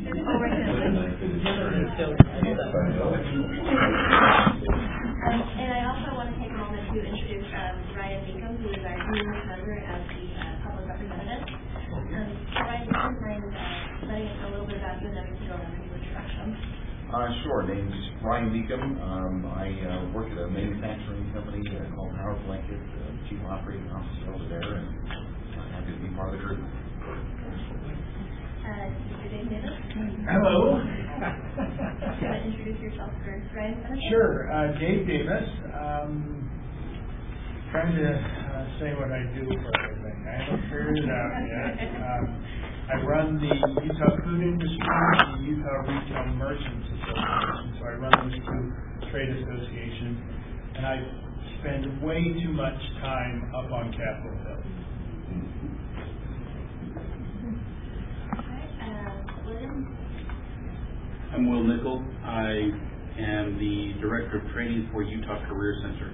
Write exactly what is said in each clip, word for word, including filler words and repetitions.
Oh, right now. Um, and I also want to take a moment to introduce um, Ryan Meekum, who is our newest member as the uh, public representative. Um, Ryan, do you mind uh, letting us know a little bit about you, and then we can go on to your introduction? Uh, sure. Name's Ryan Meekum. Um, I uh, work at a manufacturing company uh, called Power Blanket, uh, Chief Operating Officer over there, and I'm happy to be part of the group. Uh, Mister Dave Davis? Hello. Do you want to introduce yourself for Ryan's benefit? Sure. Uh, Dave Davis. Um, trying to uh, say what I do for everything. I haven't figured it out yet. Um, I run the Utah Food Industry and the Utah Retail Merchants Association. So I run those two trade associations, and I spend way too much time up on Capitol Hill. I'm Will Nickel. I am the Director of Training for Utah Career Center.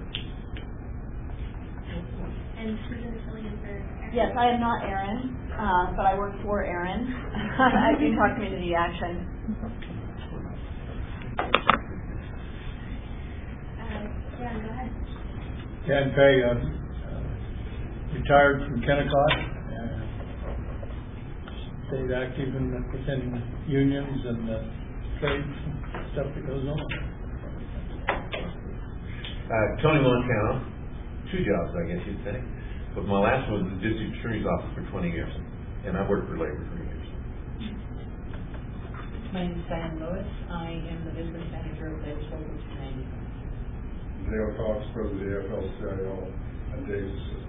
And Susan is filling in for Erin. Yes, I am not Erin, uh, but I work for Erin at Utah Community Action. Uh, yeah, go ahead. Dan Pay, uh, uh, retired from Kennecott, uh, stayed active in within unions and uh, trade stuff that goes on. Uh, Tony Montano, two jobs I guess you'd say, but my last one was the district attorney's office for twenty years, and I worked for labor for years. My name is Diane Lewis. I am the business manager of Davis Local two ninety. Dale Cox, president of the A F L C I O, and Dave's assistant.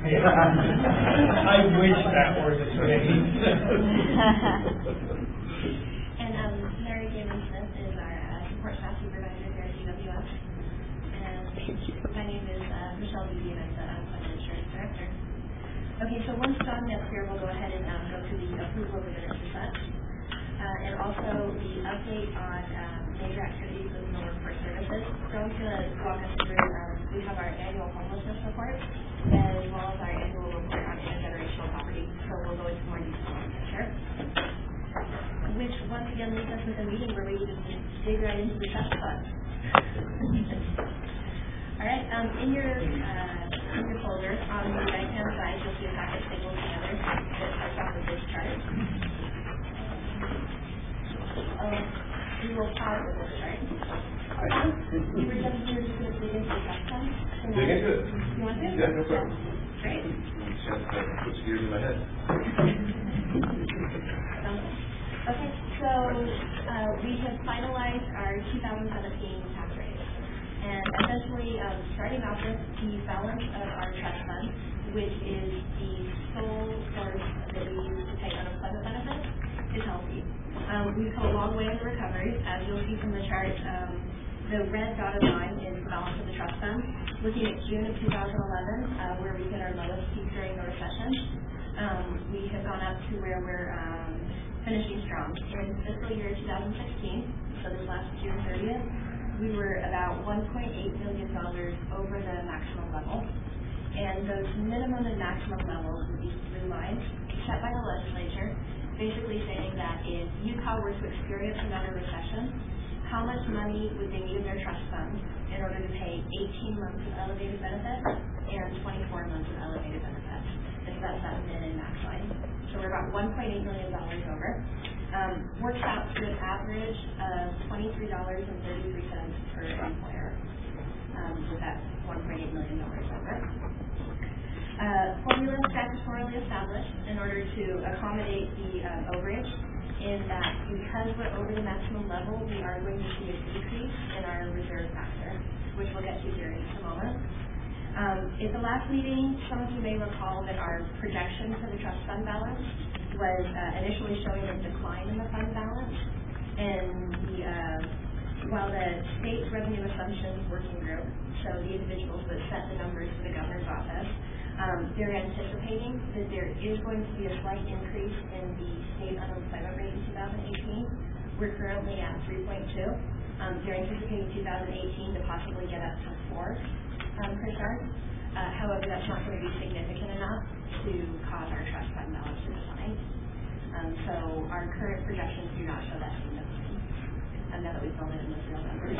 I wish that were the case. And um, Mary Gavin Smith is our uh, support staff supervisor here at U W S. And my name is uh, Michelle Beebe, and I'm the unemployment insurance director. Okay, so once John gets here, we'll go ahead and um, go through the approval of the minutes and such. Uh, and also the update on um, major activities with no workforce services. John's going to walk us through, um, we have our annual homelessness report, as well as our annual report on intergenerational poverty. So we'll go into more detail on that. Sure. Which once again leaves us with a meeting where we just dig right into the test fund. All right. Um, in your uh, in your folder on the right hand side, you'll see a packet stapled together that starts off with this chart. Um, we will pause with this chart. You were just here to dig into the test fund. Dig into it. You want to? Yeah, no problem. Great. Just uh, puts gears in my head. Okay, so uh, we have finalized our two thousand seventeen tax rate. And essentially, um, starting off with the balance of our trust fund, which is the sole source that we use to pay unemployment benefits, is healthy. Um, we've come a long way in the recovery. As you'll see from the chart, um, the red dotted line is the balance of the trust fund. Looking at June of two thousand eleven, uh, where we hit our lowest peak during the recession, um, we have gone up to where we're um, finishing strong. In fiscal year two thousand sixteen, so this last June thirtieth, we were about one point eight million dollars over the maximum level. And those minimum and maximum levels with these blue lines set by the legislature, basically saying that if Utah were to experience another recession, how much money would they need in their trust fund in order to pay eighteen months of elevated benefits and twenty-four months of elevated benefits? It's that's that min and max line. So we're about one point eight million dollars over. Um, works out to an average of twenty-three dollars and thirty-three cents per employer, um, with that one point eight million dollars over. Uh, formula statutorily established in order to accommodate the uh, overage, in that because we're over the maximum level, we are going to see a decrease in our reserve factor, which we'll get to here in just a moment. Um, at the last meeting, some of you may recall that our projection for the trust fund balance was uh, initially showing a decline in the fund balance, and the, uh, while the state revenue assumptions working group, so the individuals that set the numbers for the governor's office, um, they're anticipating that there is going to be a slight increase in the state unemployment rate in two thousand eighteen. We're currently at three point two. Um, they're anticipating two thousand eighteen to possibly get up to four um, percent. Uh, however, that's not going to be significant enough to cause our trust fund balance to decline. Um, so our current projections do not show now that we've filled it in with real numbers.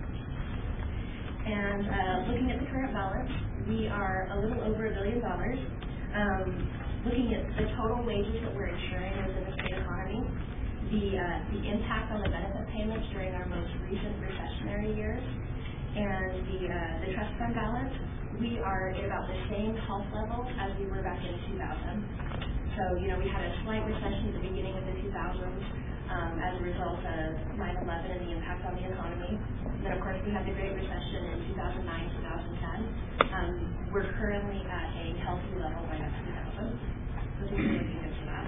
And uh, looking at the current balance, we are a little over a billion dollars. Um, looking at the total wages that we're insuring within the state economy, the uh, the impact on the benefit payments during our most recent recessionary years, and the uh, the trust fund balance, we are at about the same health level as we were back in two thousand. So, you know, we had a slight recession at the beginning of the two thousands um, as a result of nine eleven and the impact on the economy. And then, of course, we had the Great Recession in two thousand nine, two thousand ten. Um, we're currently at a healthy level right at two thousand. So things are looking good for that.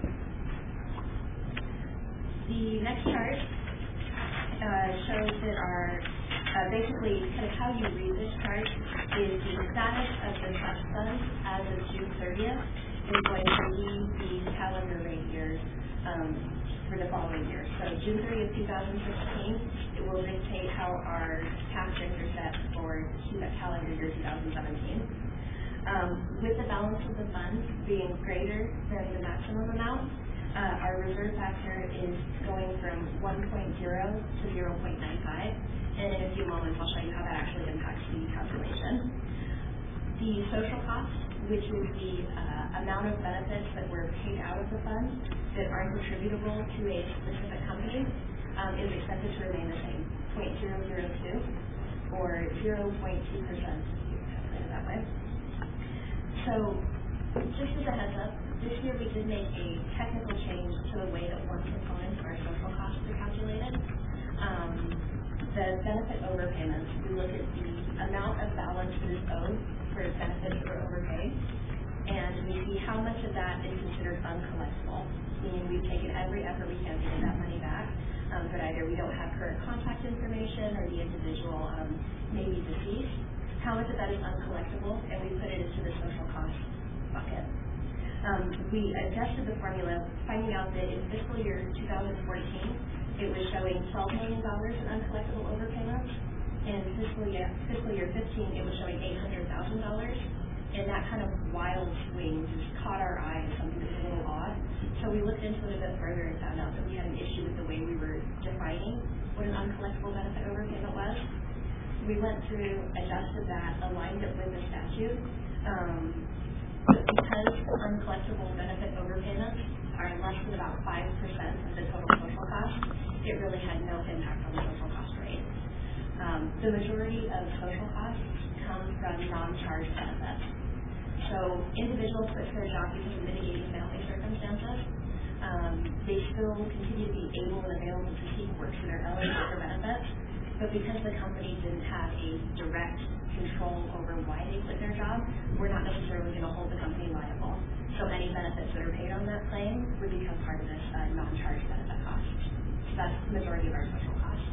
The next chart uh, shows that our, uh, basically, kind of how you read this chart is the status of the trust fund as of June thirtieth is going to lead the calendar rate years um, for the following year. So June thirtieth, two thousand sixteen, it will dictate how our tax rates are set for that calendar year two thousand seventeen. Um, with the balance of the fund being greater than the maximum amount, uh, our reserve factor is going from one point zero to zero point nine five. And in a few moments, I'll show you how that actually impacts the calculation. The social cost, which is the uh, amount of benefits that were paid out of the fund that aren't attributable to a specific company, um, is expected to remain the same, zero point zero zero two or zero point two percent, if you calculate it that way. So, just as a heads up, this year we did make a technical change to the way that one component of our social costs are calculated. Um, the benefit overpayments, we look at the amount of balance that is owed for benefits that were overpaid, and we see how much of that is considered uncollectible, meaning we've taken every effort we can to get that money back, um, but either we don't have current contact information or the individual um, may be deceased. How much of that is uncollectible, and we put it into the social cost bucket. Um, we adjusted the formula, finding out that in fiscal year two thousand fourteen, it was showing twelve million dollars in uncollectible overpayments. In fiscal year, fiscal year fifteen, it was showing eight hundred thousand dollars. And that kind of wild swing just caught our eye as something that was a little odd. So we looked into it a bit further and found out that we had an issue with the way we were defining what an uncollectible benefit overpayment was. We went through, adjusted that, aligned it with the statute. Um, but because uncollectible benefit overpayments are less than about five percent of the total social cost, it really had no impact on the social cost rate. Um, the majority of social costs come from non-charge benefits. So individuals quit their job because of mitigating family circumstances. Um, they still continue to be able and available to seek work so they're eligible for benefits, but because the company didn't have a direct control over why they quit their job, we're not necessarily going to hold the company liable. So any benefits that are paid on that claim would become part of this uh, non-charge benefit cost. So that's the majority of our social costs.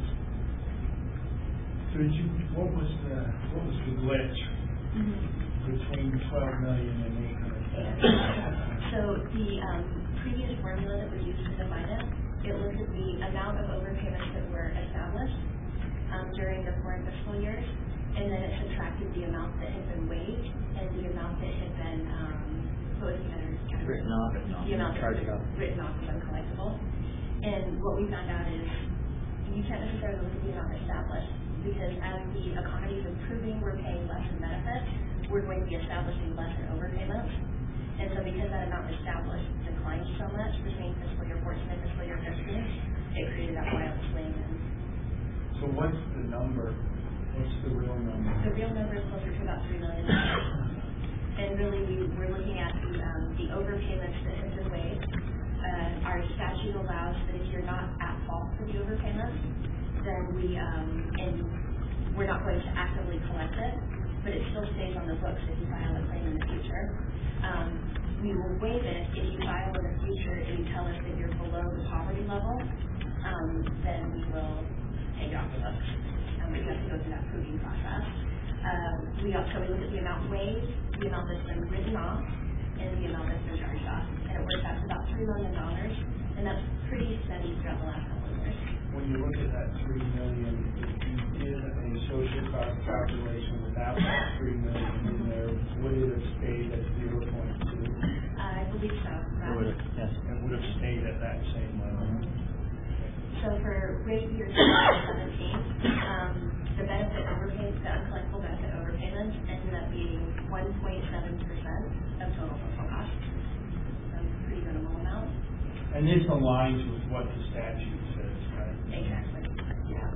So did you, what was the, what was the glitch Mm-hmm. between twelve million and eight hundred thousand? So the um, previous formula that was used to define it, it looked at the amount of overpayments that were established um, during the four fiscal years, and then it subtracted the amount that had been waived and the amount that had been um, what was the other category? Written off and not the amount that charged was off. written off as uncollectible. And what we found out is you can't necessarily look at the amount established, because as the economy is improving, we're paying less in benefits, we're going to be establishing less in overpayments. And so because that amount established declined so much between fiscal year fourteen and fiscal year fifteen, it created that wild swing. And So what's the number? What's the real number? the real number is closer to about three million dollars. And really, we, we're looking at the, um, the overpayments that have been waived. Uh, our statute allows that if you're not at fault for the overpayments, then we, um, and we're not going to actively collect it, but it still stays on the books if you file a claim in the future. Um, we will waive it if you file in the future and you tell us that you're below the poverty level, um, then we will take it off the books. Um, we have to go through that proving process. Um, we also we look at the amount waived, the amount that's been written off, and the amount that's been charged off. And it works out to about three million dollars, and that's pretty steady throughout the last couple of years. When you look at that three million, if you did a social cost calculation without that three million in there, would it have stayed at zero point two? Uh, I believe so. It would have, yes. It would have stayed at that same level. So so for rate year two thousand seventeen, um, the benefit overpay, the uncollectible benefit overpayments ended up being one point seven percent of total social costs. So pretty minimal amount. And this aligns with what the statute says, right? Exactly. Yeah.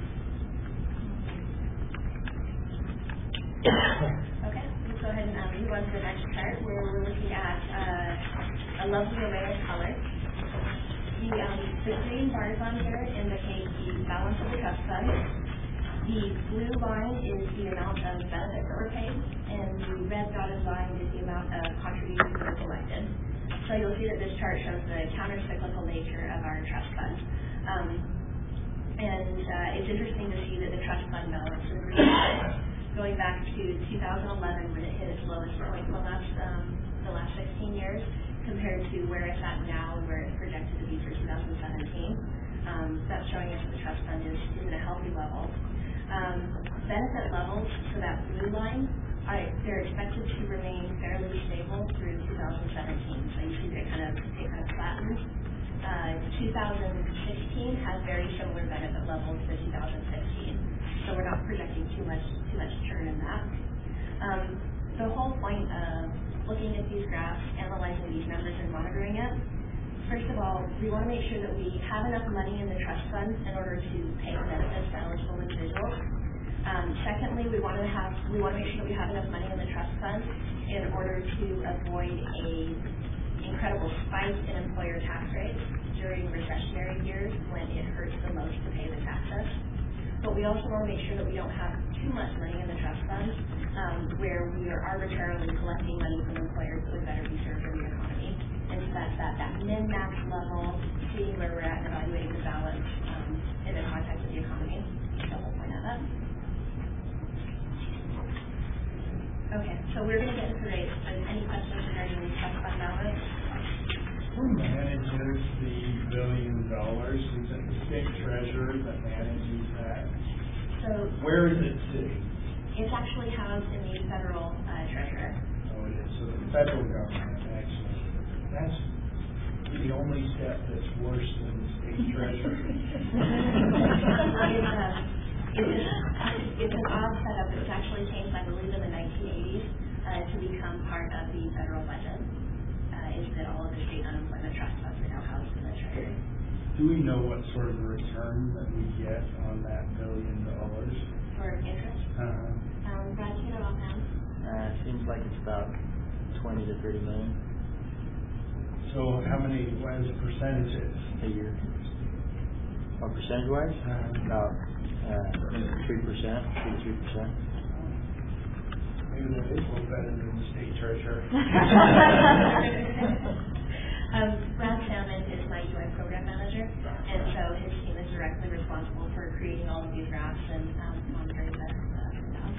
Okay, let's go ahead and um, move on to the next chart where we're looking at uh, a lovely array of colors. The, um, the green bars on here indicate the balance of the trust fund. The blue line is the amount of benefits that were paid, and the red dotted line is the amount of contributions that were collected. So you'll see that this chart shows the counter-cyclical nature of our trust fund. Um, and uh, it's interesting to see that the trust fund balance is going back to two thousand eleven when it hit its lowest point in the last, um, the last sixteen years, compared to where it's at now and where it's projected to be for two thousand seventeen. Um, that's showing us that the trust fund is, is at a healthy level. Um, benefit levels, so that blue line, are, they're expected to remain fairly stable through two thousand seventeen. So you see they kind of, they kind of flattened. Uh, two thousand sixteen has very similar benefit levels to two thousand fifteen. So we're not projecting too much, too much churn in that. Um, the whole point of looking at these graphs, analyzing these numbers, and monitoring it, first of all, we want to make sure that we have enough money in the trust fund in order to pay benefits to eligible individuals. Um, secondly, we want to have we want to make sure that we have enough money in the trust fund in order to avoid a incredible spike in employer tax rates during recessionary years when it hurts the most to pay the taxes. But we also want to make sure that we don't have too much money in the trust fund um, where we are arbitrarily collecting money from employers that would better be served in the economy. And so that's that, that min-max level, seeing where we're at and evaluating the balance um, in the context of the economy. So we'll point out that. Okay, so we're going to get into rates. So any questions regarding the trust fund balance? Who manages the billion dollars? Is it the state treasurer that manages that? So Where is it sitting? it's actually housed in the federal uh, treasurer. Oh, it is. So the federal government actually, that's the only step that's worse than the state treasurer. It's, uh, it's, it's an odd setup. It was actually changed, I believe, in the nineteen eighties uh, to become part of the federal budget. Uh, is that all of the state unemployment trust funds are now housed in the treasury. Do we know what sort of return that we get on that billion dollars? For interest? Uh, Um, Brad, do you know offhand? Uh, seems like it's about twenty to thirty million so how many, what is the percentages? a year. Or percentage wise? Uh, About uh three percent, two to three percent. Maybe that is a little better than the state treasurer. um, Brad Salmon is my U I program manager, and so his team is directly responsible for creating all of these graphs and um, monitoring the uh, down.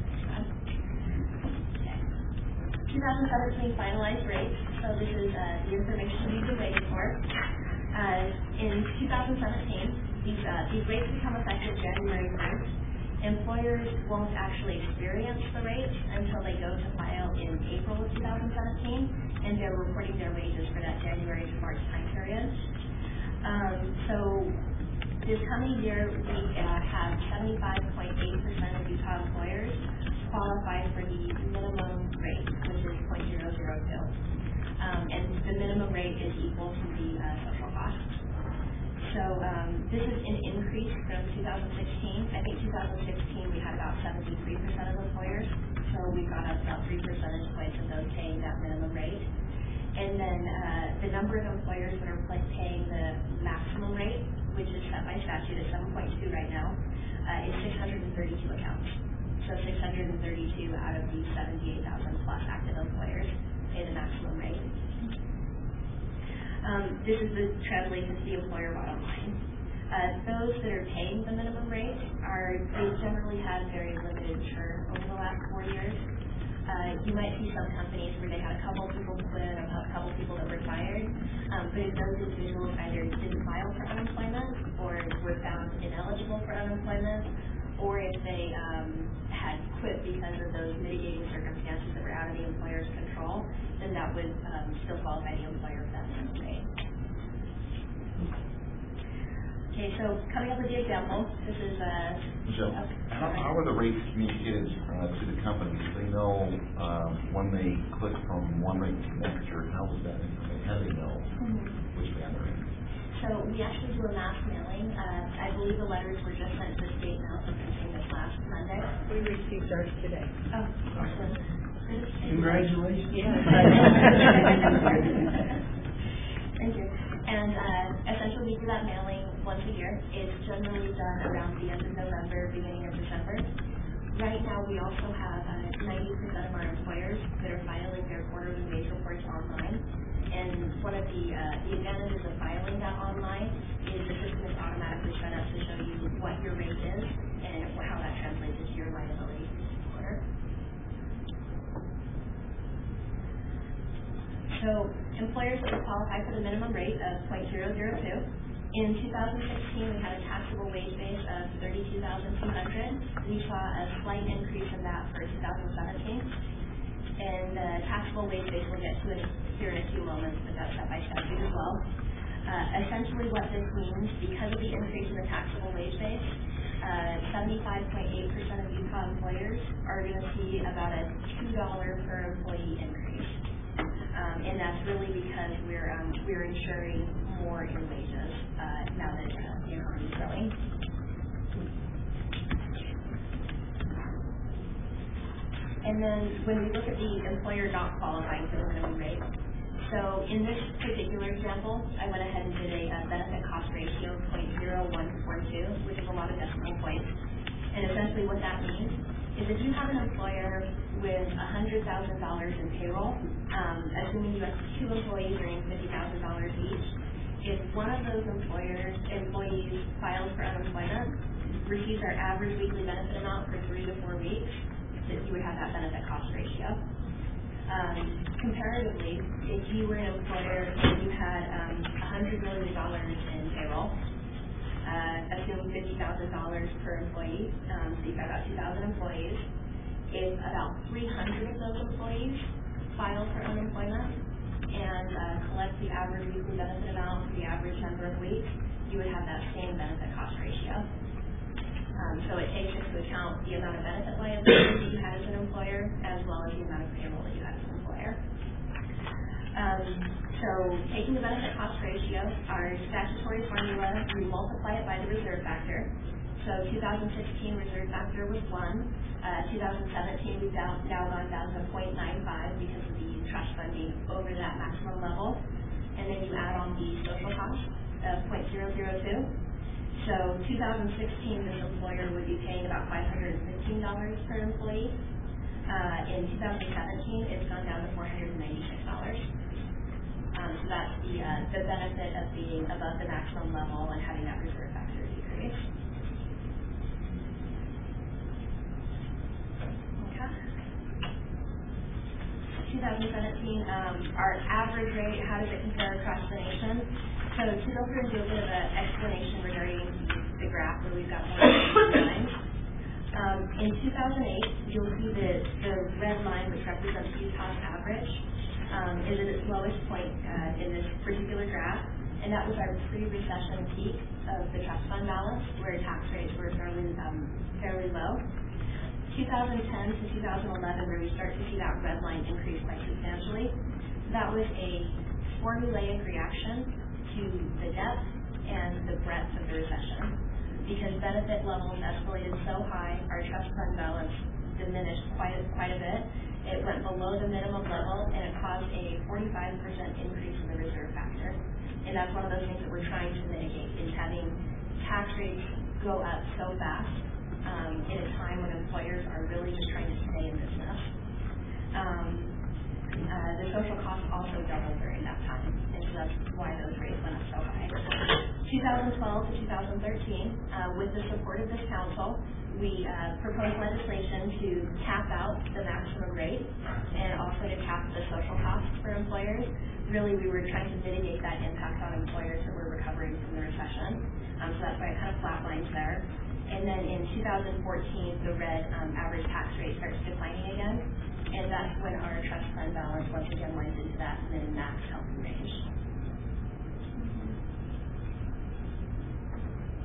Okay. twenty seventeen finalized rates. So this is uh, the information we've been waiting for. Uh, in two thousand seventeen, these uh, these rates become effective January first. Employers won't actually experience the rate until they go to file in April of two thousand seventeen, and they're reporting their wages for that January to March time period. Um, so this coming year, we uh, have seventy-five point eight percent of Utah employers qualify for the minimum rate, which is zero point zero zero two. Um, and the minimum rate is equal to the uh, social cost. So um, this is an increase from two thousand sixteen. I think two thousand sixteen we had about seventy-three percent of employers, so we've got about three percentage points of those paying that minimum rate. And then uh, the number of employers that are paying the maximum rate, which is set by statute at seven point two right now, uh, is six hundred thirty-two accounts. So six hundred thirty-two out of the seventy-eight thousand plus active employers pay the maximum rate. Um, this is the translation to the employer bottom line. Uh, those that are paying the minimum rate are, they generally have very limited churn over the last four years. Uh, you might see some companies where they had a couple people quit, a couple people that retired, um, but if those individuals either didn't file for unemployment or were found ineligible for unemployment, or if they um, had quit because of those mitigating circumstances that were out of the employer's control, then that would um, still qualify the employer for that minimum rate. Okay, so coming up with the example, this is uh Michelle, how, how are the rates communicated uh, to the companies? Do they know um, when they click from one rate to the next, or how does that information, how do they know mm-hmm. which band they're in? So we actually do a mass mailing. Uh, I believe the letters were just sent to the state now, so printing this last Monday. We received ours today. Oh, excellent. Congratulations. Thank you. And uh, essentially, we do that mailing once a year. It's generally done around the end of November, beginning of December. Right now, we also have uh, ninety percent of our employers that are filing their quarterly wage reports online. And one of the, uh, the advantages of filing that online is the system is automatically set up to show you what your rate is and how that translates into your liability quarter. So employers that qualify for the minimum rate of zero point zero zero two. In two thousand sixteen, we had a taxable wage base of thirty-two thousand two hundred dollars. We saw a slight increase in that for two thousand seventeen. And the taxable wage base we'll get to it here in a few moments, but that's set by statute as well. Uh, essentially what this means, because of the increase in the taxable wage base, uh, seventy-five point eight percent of Utah employers are going to see about a two dollars per employee increase. Um, and that's really because we're um, we're insuring more in wages uh, now that uh, the economy is growing. And then when we look at the employer not qualifying for the minimum rate, so in this particular example, I went ahead and did a uh, benefit cost ratio of zero point zero one four two, which is a lot of decimal points. And essentially what that means is if you have an employer with one hundred thousand dollars in payroll, um, assuming you have two employees earning fifty thousand dollars each, if one of those employers employees files for unemployment, receives our average weekly benefit amount for three to four weeks, that you would have that benefit cost ratio. Um, comparatively, if you were an employer and you had um, one hundred million dollars in payroll, uh, assume fifty thousand dollars per employee, um, so you've got about two thousand employees. If about three hundred of those employees file for unemployment and uh, collect the average weekly benefit amount for the average number of weeks, you would have that same benefit cost ratio. Um, so it takes into account the amount of benefit liability that you had as an employer, as well as the amount of payroll that you had as an employer. Um, so taking the benefit cost ratio, our statutory formula, we multiply it by the reserve factor. So two thousand sixteen reserve factor was one. Uh, two thousand seventeen we've now, now gone down to zero point nine five because of the trust funding over that maximum level. And then you add on the social cost of zero point zero zero two. So two thousand sixteen, this employer would be paying about five hundred fifteen dollars per employee. Uh, in two thousand seventeen, it's gone down to four hundred ninety-six dollars. Um, so that's the, uh, the benefit of being above the maximum level and having that reserve factor decrease. Okay. twenty seventeen, um, our average rate, how does it compare across the nation? So to go through and do a bit of an explanation regarding the graph where we've got more lines. Um, in two thousand eight, you'll see the, the red line, which represents Utah's average, um, is at its lowest point uh, in this particular graph, and that was our pre-recession peak of the trust fund balance, where tax rates were fairly, um, fairly low. two thousand ten to two thousand eleven, where we start to see that red line increase quite substantially, that was a formulaic reaction to the depth and the breadth of the recession. Because benefit levels escalated so high, our trust fund balance diminished quite a, quite a bit. It went below the minimum level, and it caused a forty-five percent increase in the reserve factor. And that's one of those things that we're trying to mitigate, is having tax rates go up so fast um, in a time when employers are really just trying to stay in business. Um, uh, the social costs also doubled during that time, and so that's why those rates went up so high. twenty twelve to two thousand thirteen, uh, with the support of this council, we uh, proposed legislation to cap out the maximum rate and also to cap the social costs for employers. Really, we were trying to mitigate that impact on employers who were recovering from the recession. Um, so that's why it kind of flatlines there. And then in two thousand fourteen, the red um, average tax rate starts declining again. And that's when our trust fund balance once again went into that min-max healthy range.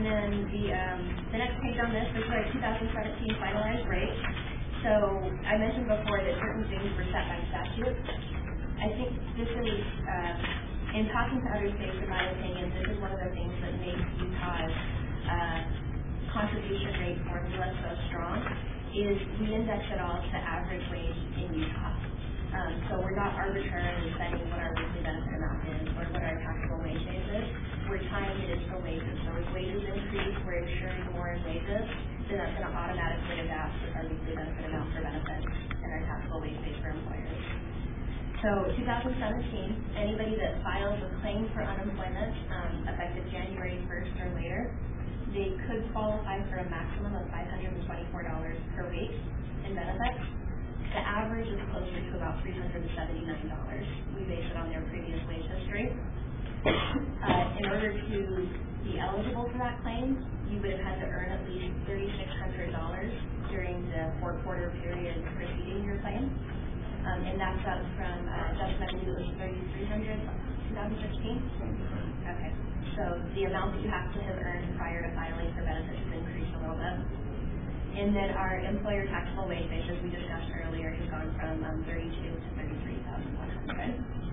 then the, um, the next page on this is our two thousand seventeen finalized rate. So I mentioned before that certain things were set by statute. I think this is, uh, in talking to other states, in my opinion, this is one of the things that makes Utah's uh, contribution rate formula so strong, is we index it all to average wage in Utah. Um, so we're not arbitrarily setting what our weekly benefit amount is or what our taxable wage base is. We're tying it into wages. So if wages increase, we're insuring more in wages, then that's going to automatically adapt with our weekly benefit amount for benefits and our taxable wage base for employers. So two thousand seventeen, anybody that files a claim for unemployment um, effective January first or later, they could qualify for a maximum of five hundred twenty-four dollars per week in benefits. The average is closer to about three hundred seventy-nine dollars. We base it on their previous wage history. Uh, in order to be eligible for that claim, you would have had to earn at least three thousand six hundred dollars during the four-quarter period preceding your claim. Um, and that's up from, uh, just I believe it was thirty-three hundred dollars twenty sixteen. Okay. So the amount that you have to have earned prior to filing for benefits has increased a little bit. And then our employer taxable wage base, as we discussed earlier, has gone from um, thirty-two to thirty-three thousand one hundred.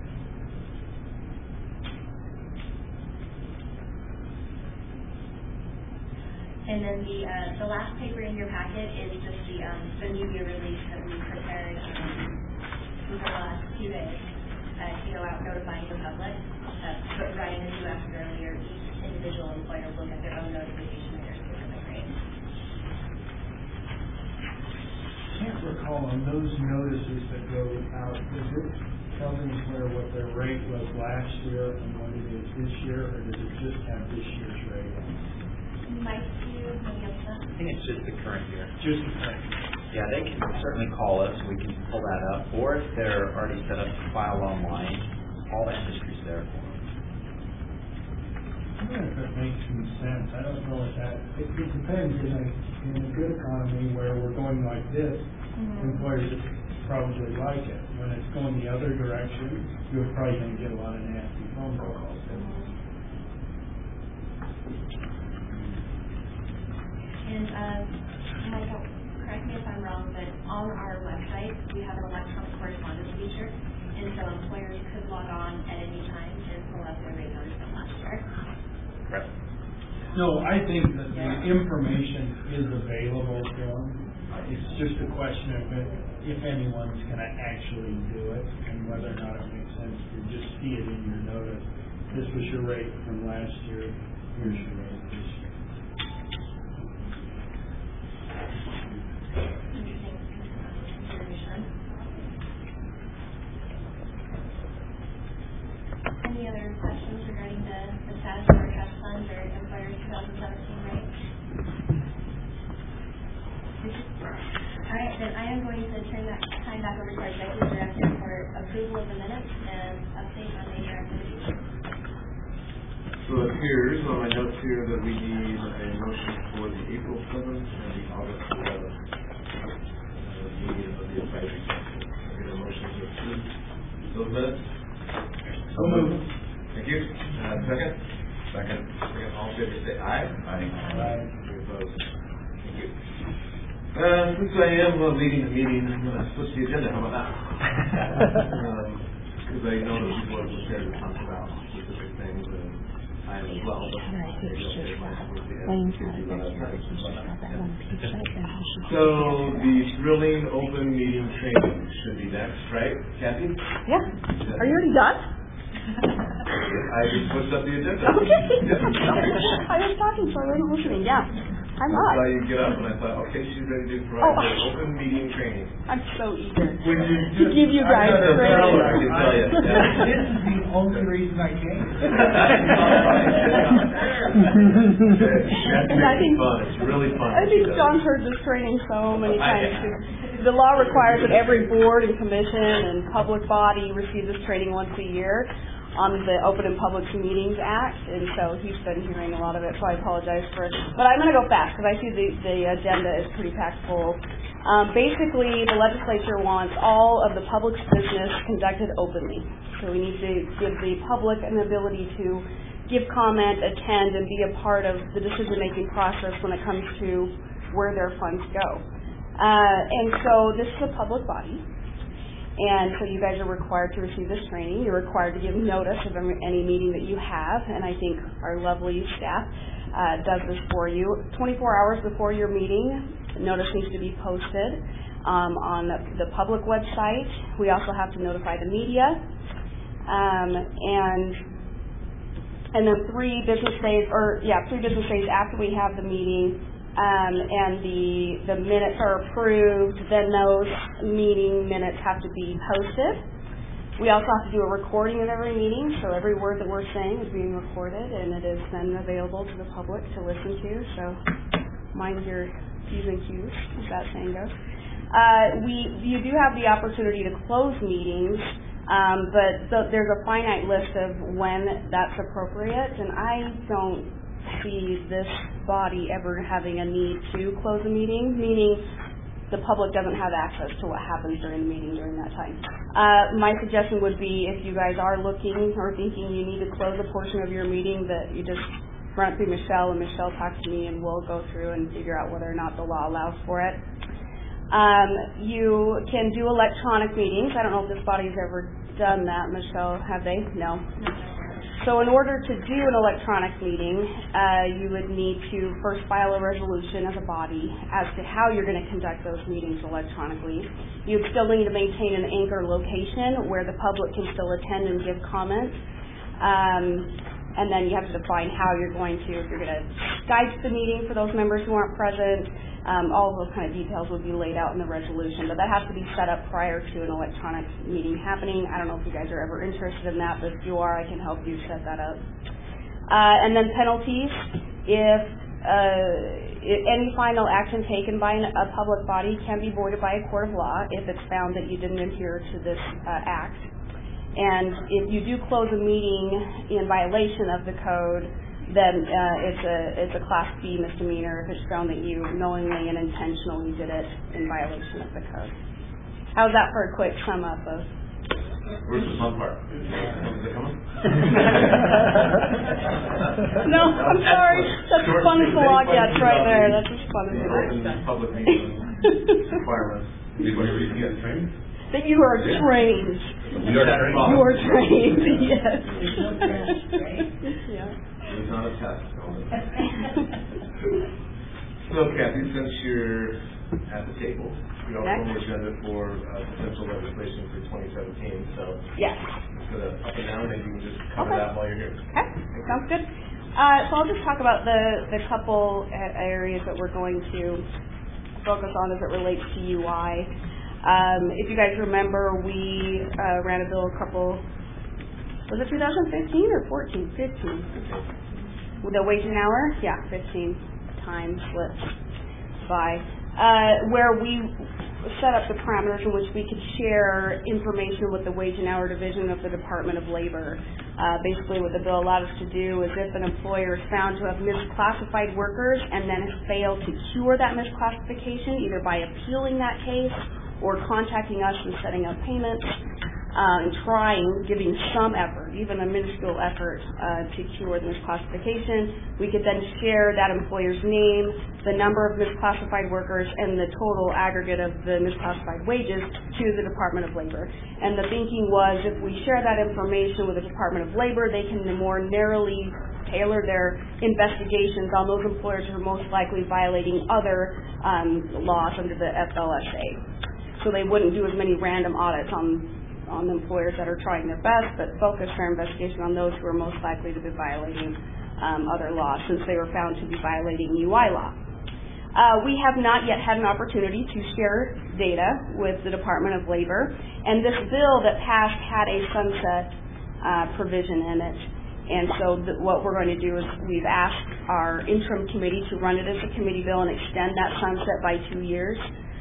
And then the uh, the last paper in your packet is just the um, the media release that we prepared um, for the last few days uh, to go out notifying the public. Uh, but Ryan, as you asked earlier, each individual employer will get their own notification of their specific rate. I can't recall on those notices that go out, does it tell the employer what their rate was last year and what it is this year, or does it just have this year's rate on it? Mike, do you have any of that? I think it's just the current year. Just the current. Yeah, they can certainly call us, we can pull that up, or if they're already set up to file online, all that history's there for them. I don't know if it makes some sense. I don't know if that, it, it depends. In a, in a good economy where we're going like this, mm-hmm. employers probably like it. When it's going the other direction, you're probably going to get a lot of nasty phone calls. And uh, Michael, correct me if I'm wrong, but on our website we have an electronic correspondence feature, and so employers could log on at any time and pull up their rate notice from last year. Correct. No, I think that the information is available to them. It's just a question of it, if anyone's going to actually do it, and whether or not it makes sense to just see it in your notice. This was your rate from last year. Here's your rate this year. Any other questions regarding the, the status of our trust funds or employers twenty seventeen rates? All right, then I am going to turn that time back over to our executive director for approval of the minutes and update on major activities. So it appears on my notes here that we need a motion for the April seventh and the August eleventh uh, meeting of the advisory council. I get a motion to approve those minutes. So moved. Thank you. Uh, second? Second. Second. All in favor say aye. Aye. Aye. Any opposed? Thank you. Uh, since I am uh, leading the meeting, I'm going to switch the agenda. How about that? Because um, I know that people are prepared to talk about specific things, and I am as well. But so the thrilling open meeting training should be next, right, Kathy? Yeah. Are you already done? I just switched up the agenda. Okay. Yeah. I was talking, so I wasn't listening. Yeah. I'm I up. saw you get up, and I thought, okay, she's ready to provide Oh. the open meeting training. I'm so eager When you to give you guys I got a credit. fellow, I can tell you. This is the only reason I came. That's I think- fun. It's really fun. I think John's heard this training so many times too. The law requires that every board and commission and public body receive this training once a year on the Open and Public Meetings Act, and so he's been hearing a lot of it, so I apologize for it. But I'm going to go fast because I see the, the agenda is pretty packed full. Um, basically, the legislature wants all of the public's business conducted openly. So we need to give the public an ability to give comment, attend, and be a part of the decision-making process when it comes to where their funds go. Uh, and so this is a public body, and so you guys are required to receive this training. You're required to give notice of any meeting that you have, and I think our lovely staff uh, does this for you. twenty-four hours before your meeting, notice needs to be posted um, on the, the public website. We also have to notify the media, um, and and then three business days, or yeah, three business days after we have the meeting, um, and the the minutes are approved, then those meeting minutes have to be posted. We also have to do a recording of every meeting, so every word that we're saying is being recorded, and it is then available to the public to listen to. So mind your P's and Q's, as that saying goes. Uh, we you do have the opportunity to close meetings, um, but the, there's a finite list of when that's appropriate, and I don't see this body ever having a need to close a meeting, meaning the public doesn't have access to what happens during the meeting during that time. Uh, my suggestion would be if you guys are looking or thinking you need to close a portion of your meeting, that you just run it through Michelle, and Michelle talks to me, and we'll go through and figure out whether or not the law allows for it. Um, you can do electronic meetings. I don't know if this body's ever done that, Michelle. Have they? No. So in order to do an electronic meeting, uh, you would need to first file a resolution as a body as to how you're going to conduct those meetings electronically. You would still need to maintain an anchor location where the public can still attend and give comments. Um, and then you have to define how you're going to, if you're going to Skype the meeting for those members who aren't present. Um, all of those kind of details will be laid out in the resolution, but that has to be set up prior to an electronic meeting happening. I don't know if you guys are ever interested in that, but if you are, I can help you set that up. Uh, and then penalties. If, uh, if any final action taken by an, a public body can be voided by a court of law if it's found that you didn't adhere to this uh, act. And if you do close a meeting in violation of the code, then uh, it's a it's a Class B misdemeanor if it's shown that you knowingly and intentionally did it in violation of the code. How's that for a quick sum up of? Where's the fun part? Is it coming? No, I'm sorry. That's as fun as the law gets right there. That's as fun as it is. Public meeting requirements. Did you get the training? That you are trained. You are trained. You are trained. Yes. Yeah. It's not a test. So, Kathy, since you're at the table, we also have an agenda for uh, potential legislation for twenty seventeen. So, yes. Just going to up and down, maybe you can just cover okay. that while you're here. Okay, sounds good. Uh, so I'll just talk about the, the couple areas that we're going to focus on as it relates to U I. Um, if you guys remember, we uh, ran a bill a couple, was it two thousand fifteen or fourteen? fifteen. With the wage and hour? Yeah, fifteen times slipped by. Uh, where we set up the parameters in which we could share information with the Wage and Hour Division of the Department of Labor. Uh, basically what the bill allowed us to do is if an employer is found to have misclassified workers and then has failed to cure that misclassification, either by appealing that case or contacting us and setting up payments, uh, and trying, giving some effort, even a minuscule effort uh, to cure the misclassification, we could then share that employer's name, the number of misclassified workers, and the total aggregate of the misclassified wages to the Department of Labor. And the thinking was if we share that information with the Department of Labor, they can more narrowly tailor their investigations on those employers who are most likely violating other um, laws under the F L S A. So they wouldn't do as many random audits on on employers that are trying their best, but focus their investigation on those who are most likely to be violating um, other laws, since they were found to be violating U I law. Uh, we have not yet had an opportunity to share data with the Department of Labor, and this bill that passed had a sunset uh, provision in it. And so th- what we're going to do is we've asked our interim committee to run it as a committee bill and extend that sunset by two years.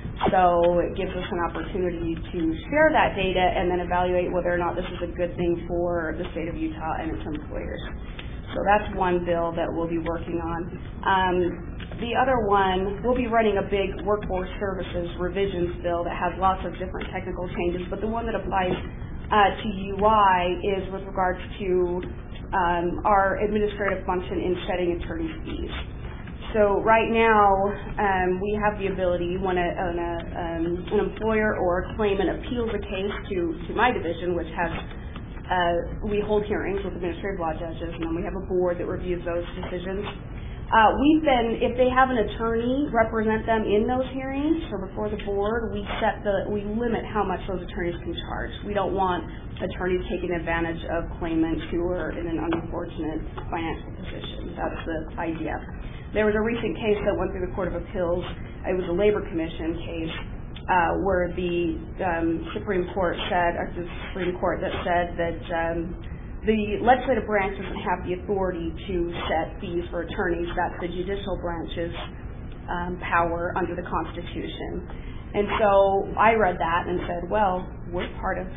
So it gives us an opportunity to share that data and then evaluate whether or not this is a good thing for the state of Utah and its employers. So that's one bill that we'll be working on. Um, the other one, we'll be running a big workforce services revisions bill that has lots of different technical changes, but the one that applies uh, to U I is with regards to um, our administrative function in setting attorney's fees. So right now, um, we have the ability when a, when a, um, an employer or a claimant appeals a case to, to my division, which has, uh, we hold hearings with administrative law judges, and then we have a board that reviews those decisions. Uh, we've been, if they have an attorney represent them in those hearings, so before the board, we set the, we limit how much those attorneys can charge. We don't want attorneys taking advantage of claimants who are in an unfortunate financial position. That's the idea. There was a recent case that went through the Court of Appeals. It was a Labor Commission case uh, where the um, Supreme Court said, or the Supreme Court that said that um, the legislative branch doesn't have the authority to set fees for attorneys. That's the judicial branch's um, power under the Constitution. And so I read that and said, well, we're part of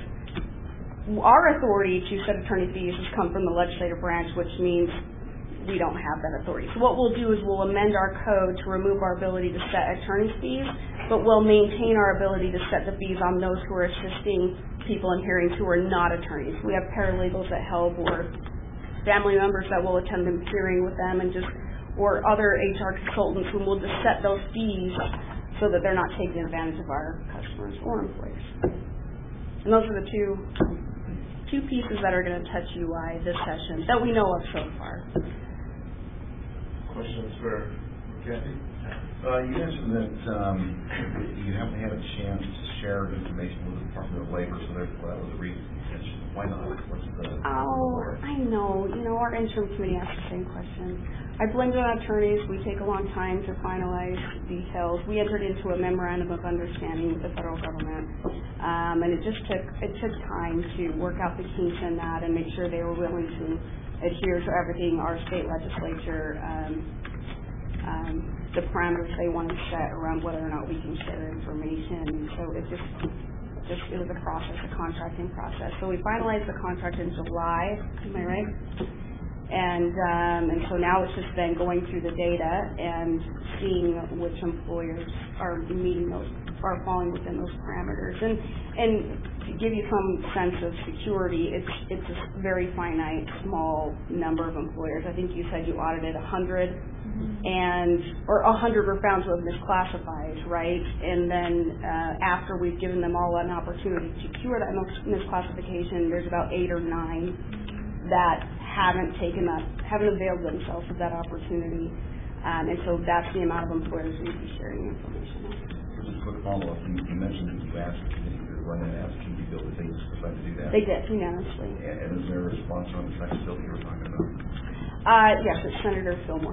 our authority to set attorney fees has come from the legislative branch, which means we don't have that authority. So what we'll do is we'll amend our code to remove our ability to set attorney's fees, but we'll maintain our ability to set the fees on those who are assisting people in hearings who are not attorneys. We have paralegals that help, or family members that will attend the hearing with them, and just or other H R consultants who will just set those fees so that they're not taking advantage of our customers or employees. And those are the two two pieces that are going to touch U I this session that we know of so far. Questions for Kathy? Uh, you mentioned that um, you haven't had a chance to share information with the Department of Labor, so therefore that was the reason. Why not? What's the... Oh, I know. You know, our interim committee asked the same question. I blamed it on attorneys. We take a long time to finalize details. We entered into a memorandum of understanding with the federal government, um, and it just took it took time to work out the kinks in that and make sure they were willing to adhere to everything our state legislature, um, um, the parameters they wanted to set around whether or not we can share information. So it just, just it was a process, a contracting process. So we finalized the contract in July. Am I right? And um, and so now it's just then going through the data and seeing which employers are meeting those, are falling within those parameters. And and to give you some sense of security, it's it's a very finite, small number of employers. I think you said you audited a hundred, mm-hmm. and or a hundred were found to have misclassified, right? And then uh, after we've given them all an opportunity to cure that mis- misclassification, there's about eight or nine that haven't taken up, haven't availed themselves of that opportunity. Um, and so that's the amount of employers we'd be sharing information on. Just a quick follow-up. You, you mentioned that you asked the committee to run an asking bill. Did they decide to do that? They did, unanimously. And, and is there a response on the second bill you were talking about? Uh, yes, it's Senator Fillmore.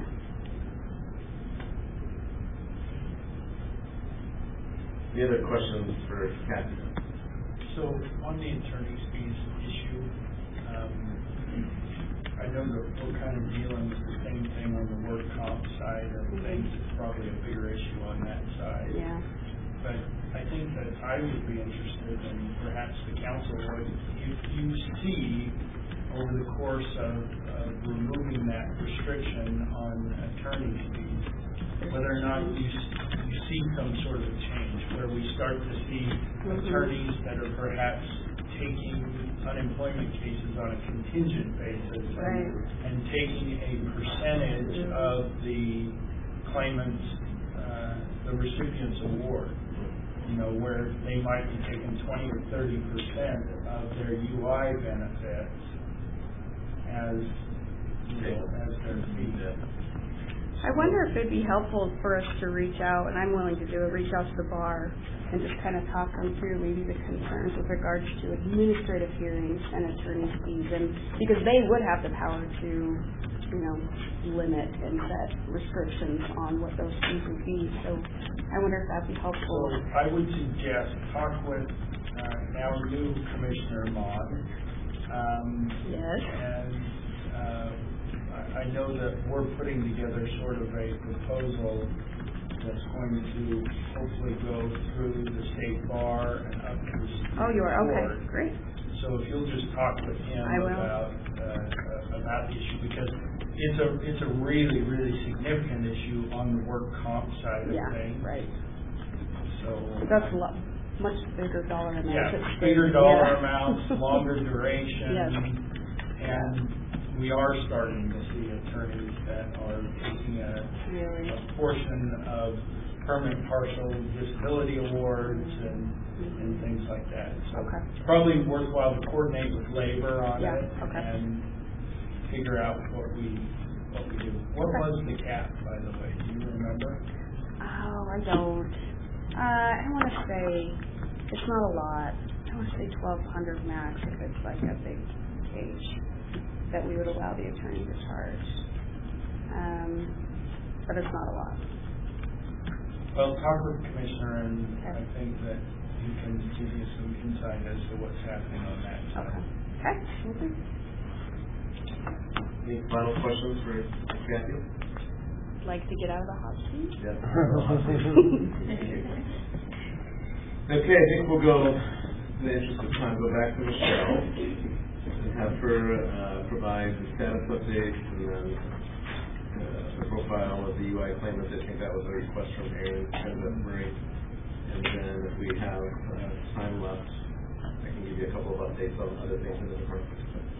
Any other questions for Kathy? So on the attorney's fees issue, um, I know that we're kind of dealing with the same thing on the work comp side of things. It's probably a bigger issue on that side. Yeah. But I think that I would be interested, and perhaps the council would, if you see over the course of, of removing that restriction on attorney's fees, whether or not you, you see some sort of a change where we start to see attorneys that are perhaps taking unemployment cases on a contingent basis, right. and, and taking a percentage mm-hmm. of the claimant's, uh, the recipient's award, you know, where they might be taking twenty or thirty percent of their U I benefits as, you know, as their fee. I wonder if it'd be helpful for us to reach out, and I'm willing to do it, reach out to the bar and just kind of talk them through maybe the concerns with regards to administrative hearings and attorney's fees, and because they would have the power to, you know, limit and set restrictions on what those fees would be. So I wonder if that'd be helpful. So I would suggest talk with uh, now new Commissioner Maughan. Um, yes. And uh, I know that we're putting together sort of a proposal that's going to hopefully go through the state bar and up to the Supreme Oh, you are? Court. Okay, great. So if you'll just talk with him I will. about uh, about the issue, because it's a it's a really, really significant issue on the work comp side of yeah, things. right. So that's a lot, much bigger dollar amounts. Yeah, bigger dollar yeah. amounts, longer duration, yes. and we are starting to see attorneys that are taking a, Really? a portion of permanent partial disability awards and, and things like that. So Okay. it's probably worthwhile to coordinate with labor on Yeah, it okay. and figure out what we what we do. What Okay. was the cap, by the way? Do you remember? Oh, I don't. Uh, I want to say it's not a lot. I want to say twelve hundred max if it's like a big case that we would allow the attorney to charge. Um, but it's not a lot. Well, talk with the commissioner, and Okay. I think that he can give you some insight as to what's happening on that side. Okay. Okay. Mm-hmm. Any final questions for Kathy? Like to get out of the hot seat? Yes. Okay, I think we'll go, in the interest of time, go back to Michelle and have her uh, provide the status updates and then uh, the profile of the U I claimants. I think that was a request from Aaron and Murray. And then if we have uh, time left, I can give you a couple of updates on other things in the department.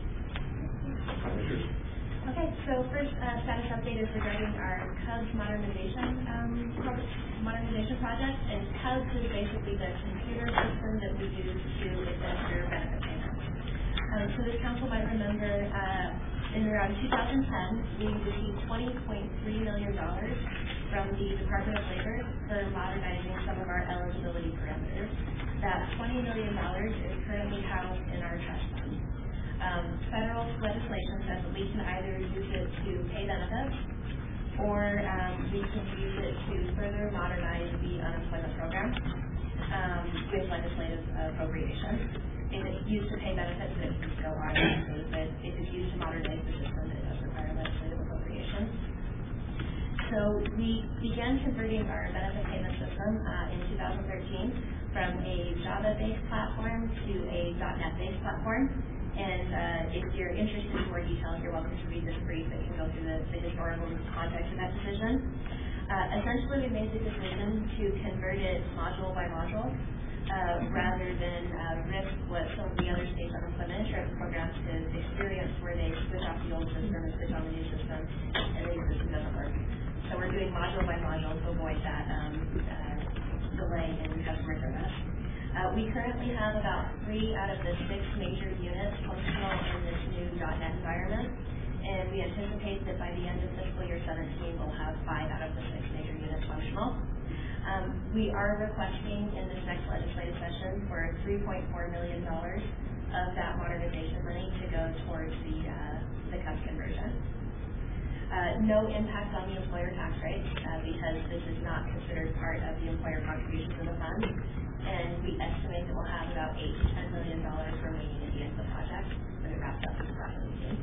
Time is yours. Okay, so first uh, status update is regarding our Cubs modernization um, pro- modernization project, and Cubs is basically the computer system that we use to administer benefit payments. Um, so this council might remember uh, in around two thousand ten, we received twenty point three million dollars from the Department of Labor for modernizing some of our eligibility parameters. That twenty million dollars is currently housed in our trust fund. Um, federal legislation says that we can either use it to pay benefits or um, we can use it to further modernize the unemployment program um, with legislative appropriation. If it's used to pay benefits, then it can still automatically, but if it's used to modernize the system, then it does require legislative appropriation. So we began converting our benefit payment system uh, in two thousand thirteen from a Java-based platform to a .NET-based platform. And uh, if you're interested in more details, you're welcome to read this brief that can go through the, the historical context of that decision. Uh, essentially, we made the decision to convert it module by module uh, rather than uh, risk what some of the other states' unemployment insurance programs have experienced, where they switch off the old system and switch on the new system, and the new system doesn't work. So we're doing module by module to avoid that um, uh, delay in customer service. Uh, we currently have about three out of the six major units functional in this new .NET environment, and we anticipate that by the end of fiscal year seventeen, we'll have five out of the six major units functional. Um, we are requesting in this next legislative session for three point four million dollars of that modernization money to go towards the uh, the Cubs conversion. Uh, no impact on the employer tax rates uh, because this is not considered part of the employer contributions to the fund. And we estimate that we'll have about eight to ten million dollars remaining at the end of the project when it wraps up in twenty seventeen.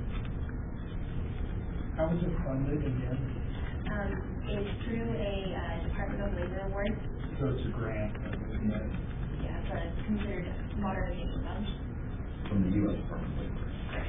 How was it funded again? Um, it's through a uh, Department of Labor award. So it's a grant, isn't it? Yeah, it's a considered modernization fund. From the U S Department of Labor.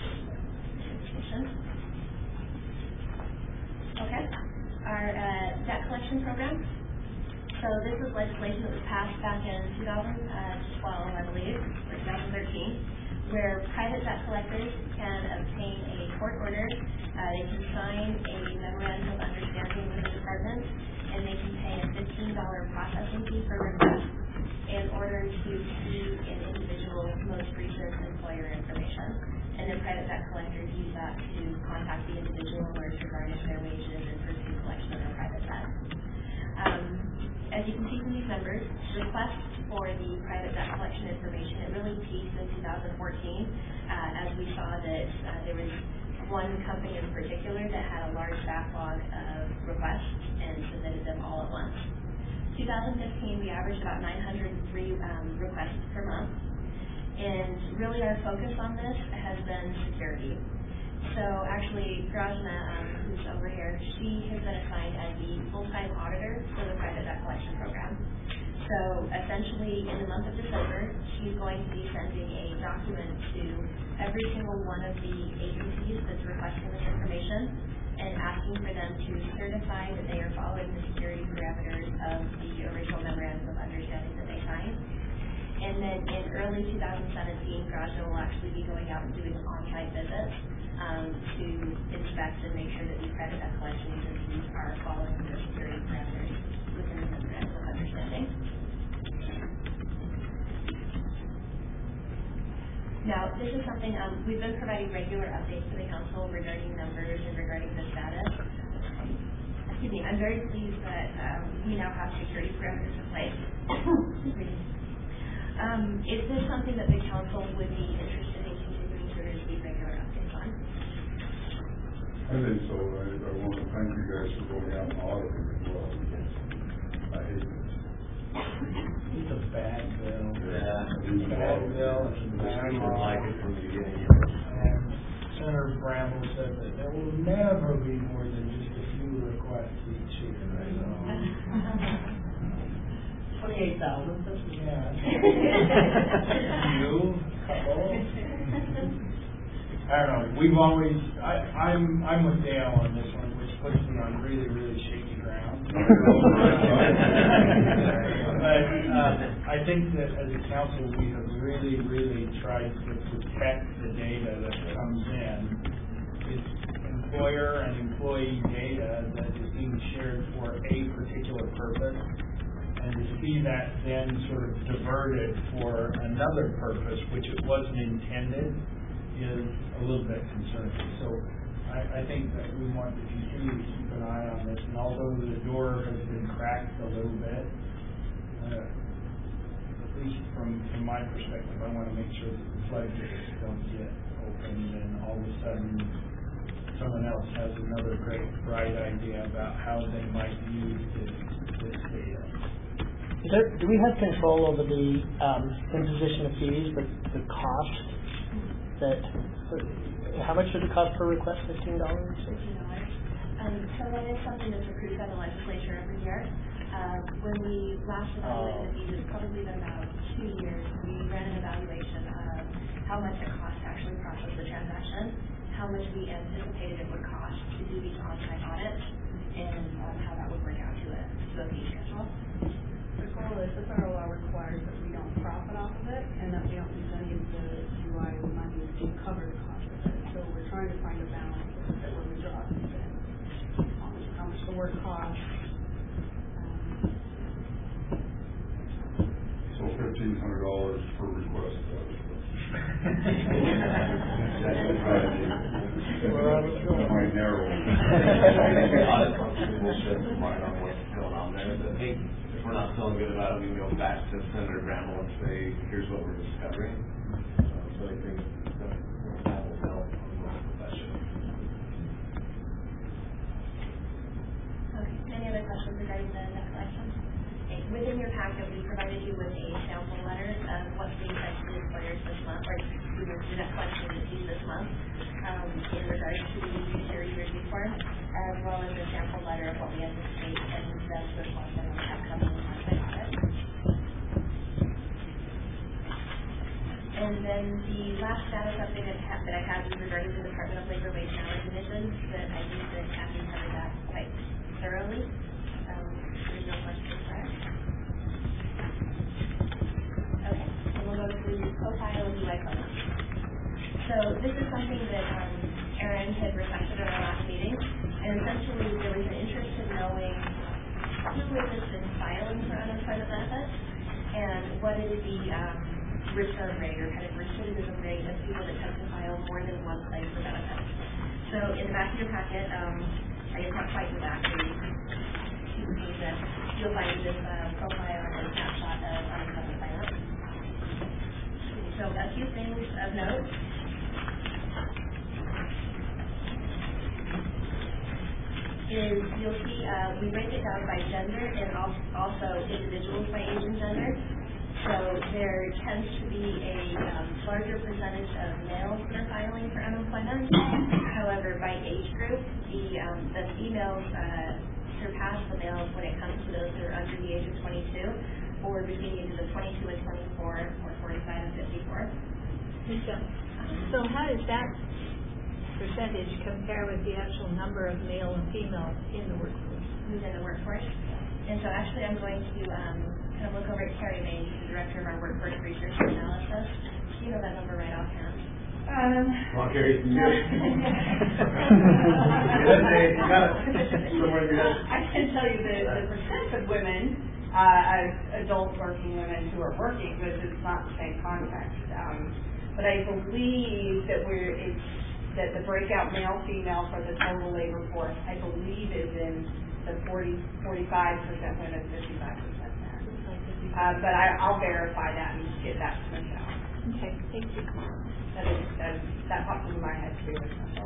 Okay. Our uh, debt collection program. So this is legislation that was passed back in two thousand twelve, I believe, or two thousand thirteen, where private debt collectors can obtain a court order. Uh, they can sign a memorandum of understanding with the department, and they can pay a fifteen dollars processing fee per request in order to see an individual's most recent employer information. And then private debt collectors use that to contact the individual in order to garnish their wages and pursue collection of their private debt. Um, As you can see from these numbers, requests for the private debt collection information, it really peaked in two thousand fourteen uh, as we saw that uh, there was one company in particular that had a large backlog of requests and submitted them all at once. two thousand fifteen, we averaged about nine hundred three um, requests per month, and really our focus on this has been security. So actually, Grajna, um, who's over here, she has been assigned as the full-time auditor for the private debt collection program. So essentially, in the month of December, she's going to be sending a document to every single one of the agencies that's requesting this information and asking for them to certify that they are following the security parameters of the original memorandum of understanding that they signed. And then in early two thousand seventeen, Grajna will actually be going out and doing on-site site visits um, to inspect and make sure that we credit that collection agencies are following their security parameters within the memorandum of understanding. Now, this is something, um, we've been providing regular updates to the council regarding numbers and regarding the status. Excuse me, I'm very pleased that um, we now have security parameters in place. um, is this something that the council would be interested in continuing to receive regular updates on? I think so. I, I want to thank you guys for going out and auditing as well. I hate this. It's a bad bill. Yeah. It's a bad bill. It's a bad People law. like it from the beginning. And Senator Bramble said that there will never be more than just a few requests each year. Twenty-eight thousand. Yeah. You, couple. I don't know. We've always. I, I'm. I'm with Dale on this one, which puts me on really, really shaky ground. But uh, I think that as a council, we have really, really tried to protect the data that comes in. It's employer and employee data that is being shared for a particular purpose, and to see that then sort of diverted for another purpose, which it wasn't intended, is a little bit concerning. So I, I think that we want to continue to keep an eye on this, and although the door has been cracked a little bit, uh, at least from, from my perspective, I want to make sure that the floodgates don't get opened and all of a sudden someone else has another great, bright idea about how they might use this, this data. Is there, do we have control over the um, imposition of fees, the, the cost that, how much does it cost per request? Fifteen dollars? Fifteen dollars. Um, so that is something that's approved by the legislature every year. Uh, when we last evaluated the fees, it's probably been about two years. We ran an evaluation of how much it cost to actually process the transaction, how much we anticipated it would cost to do these on-site audits, and um, how that would work out to a, to a fee schedule. The goal is that our law requires that we don't profit off of it and that we don't use any of the U I money to cover the cost of it. So we're trying to find a balance that when we draw things in, how much, how much the work costs. So fifteen hundred dollars per request. That might narrow. Audit function will shed some light on what's going on there. But I think if we're not feeling good about it, we can go back to Senator Bramble and say, here's what we're discovering. Um, so I think that, that will help on the profession. Okay. Any other questions regarding the debt collection? Okay. Within your packet, we provided you with a sample letter of what's being sent to the employers this month, or the debt collection received this month, um, in regards to the security review form, as well as a sample letter of what we anticipate and the response on the upcoming on-site audit. And then the last status update that I have, that I have is regarding the Department of Labor Wage and Hour Commission, but I think that Kathy covered that quite thoroughly. Um, there's no questions there. Okay, and we'll go to profile of U I Code. So this is something that um, Erin had requested at our last meeting, and essentially there was an interest in knowing who has been filing for unemployment benefits and what is the um, return rate or kind of recidivism rate of people that tend to file more than one claim for benefits. So in the back of your packet, um, I guess not quite in the back, you'll find this uh, profile and snapshot of unemployment claimants. So a few things of note. Is you'll see uh, we break it down by gender and also individuals by age and gender. So there tends to be a um, larger percentage of males that are filing for unemployment. However, by age group, the um, the females uh, surpass the males when it comes to those that are under the age of twenty-two, or between the ages of twenty-two and twenty-four, or forty-five and fifty-four. So how does that percentage compare with the actual number of male and female in the workforce? Within the workforce. And so actually I'm going to um, kind of look over at Carrie May, who's the director of our workforce research and analysis. Do you know that number right offhand? Um. Come on, Carrie, you no. good? Hey, you got it. Somewhere you got it. I can tell you the, the percent of women, uh, as adult working women who are working, because it's not the same context. Um, but I believe that we're, it's, that the breakout male-female for the total labor force, I believe is in the forty, forty-five percent women, fifty-five percent men. Uh, but I, I'll verify that and get that to Michelle. Okay, thank you. That is, that, that popped into my head too.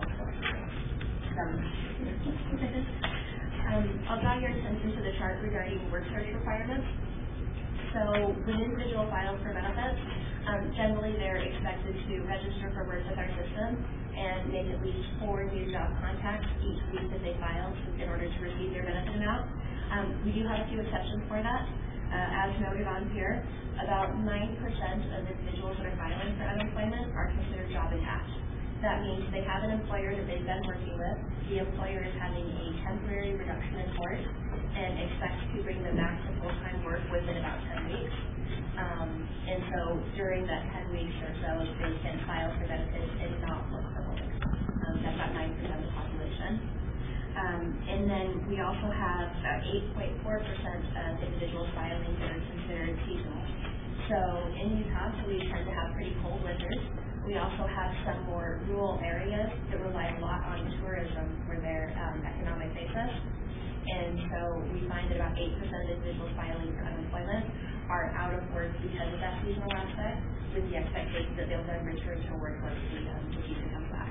Um, I'll draw your attention to the chart regarding work search requirements. So when individual files for benefits, um, generally they're expected to register for work with our system and make at least four new job contacts each week that they file in order to receive their benefit amount. Um, we do have a few exceptions for that. Uh, as noted on here, about nine percent of individuals that are filing for unemployment are considered job attached. That means they have an employer that they've been working with. The employer is having a temporary reduction in force and expects to bring them back to full-time work within about ten weeks. Um, and so during that ten weeks or so, they can file for benefits and not look for work. Um, that's about nine percent of the population. Um, and then we also have about eight point four percent of individuals filing that are considered seasonal. So in Utah, we tend to have pretty cold winters. We also have some more rural areas that rely a lot on tourism for their um, economic basis. And so we find that about eight percent of individuals filing for unemployment are out of work because of that seasonal aspect, with the expectation that they'll then return to work once the, um, the season comes back.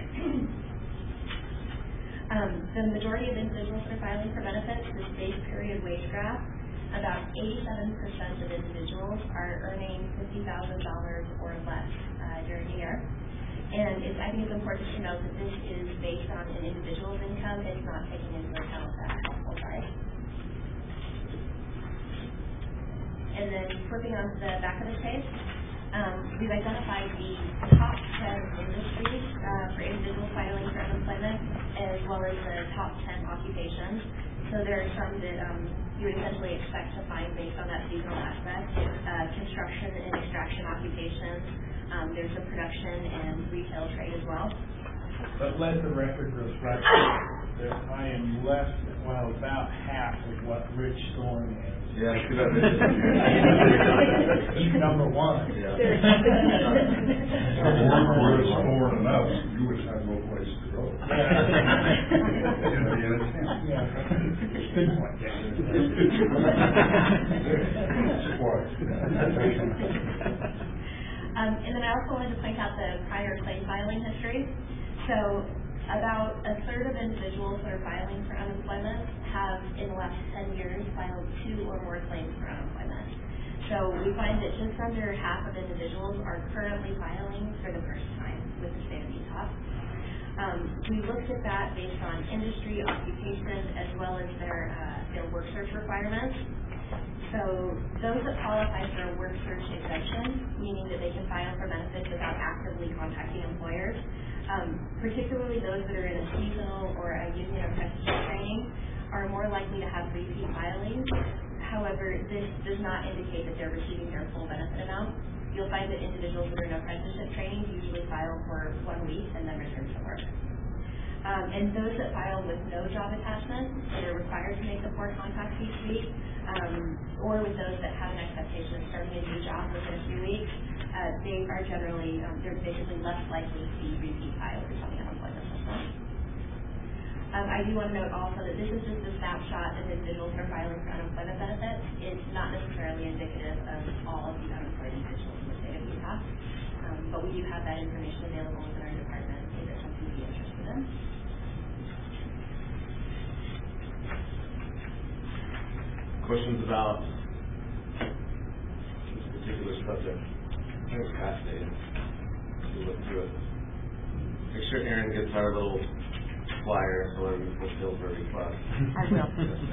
Um, the majority of individuals that are filing for benefits, this base period wage graph, about eighty-seven percent of individuals are earning fifty thousand dollars or less uh, during the year. And it's, I think it's important to note that this is based on an individual's income. It's not taking into account that household size. And then flipping on to the back of the page, um, we've identified the top ten industries uh, for individuals filing for unemployment, as well as the top ten occupations. So there are some that um, you would essentially expect to find based on that seasonal aspect. Uh, construction and extraction occupations. Um, there's a production and retail trade as well. But let the record reflect that I am less, well, about half of what Rich Thorne is. Yeah, too bad. He's number one. Yeah. If it weren't for Rich Thorne and us, you would have no place to go. You'd be in a tent. Yeah. Good point. Um, and then I also wanted to point out the prior claim filing history. So about a third of individuals that are filing for unemployment have, in the last ten years, filed two or more claims for unemployment. So we find that just under half of individuals are currently filing for the first time with the state of Utah. Um, we looked at that based on industry, occupation, as well as their, uh, their work search requirements. So those that qualify for a work search exemption, meaning that they can file for benefits without actively contacting employers, um, particularly those that are in a seasonal or a union apprenticeship training, are more likely to have repeat filings. However, this does not indicate that they're receiving their full benefit amount. You'll find that individuals that are in apprenticeship training usually file for one week and then return to work. Um, and those that file with no job attachment, that are required to make the four contacts each week, um, or with those that have an expectation of starting a new job within a few weeks, uh, they are generally, um, they're basically less likely to be repeat filers on the unemployment system. Um, I do want to note also that this is just a snapshot of individuals who are filing for unemployment benefits. It's not necessarily indicative of all of the unemployed individuals in the state of Utah, um, but we do have that information available within our department if it's something you'd be interested in. Questions about this particular subject? I think it's fascinating to look through it. Make sure Erin gets our little flyer so that we fulfill her request. I will.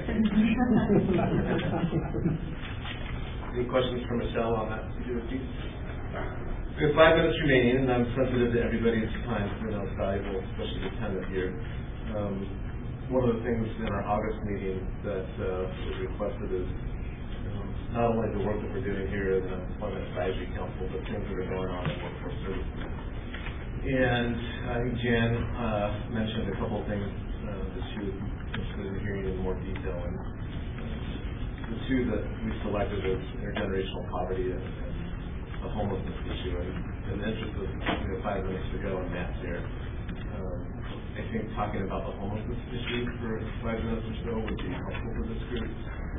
Any questions for Michelle on that particular piece? We have five minutes remaining, and I'm sensitive to everybody's time. You know, it's valuable, especially the time of year. Um, One of the things in our August meeting that uh, was requested is um, not only the work that we're doing here in the Employment Advisory Council, but things that are going on in workforce services. And I think Jan uh, mentioned a couple of things uh, that she was interested in hearing in more detail. And uh, the two that we selected was intergenerational poverty and, and the homelessness issue. And in the interest of you know, five minutes to go and Matt's here, um, I think talking about the homelessness issue for five minutes or so would be helpful for this group.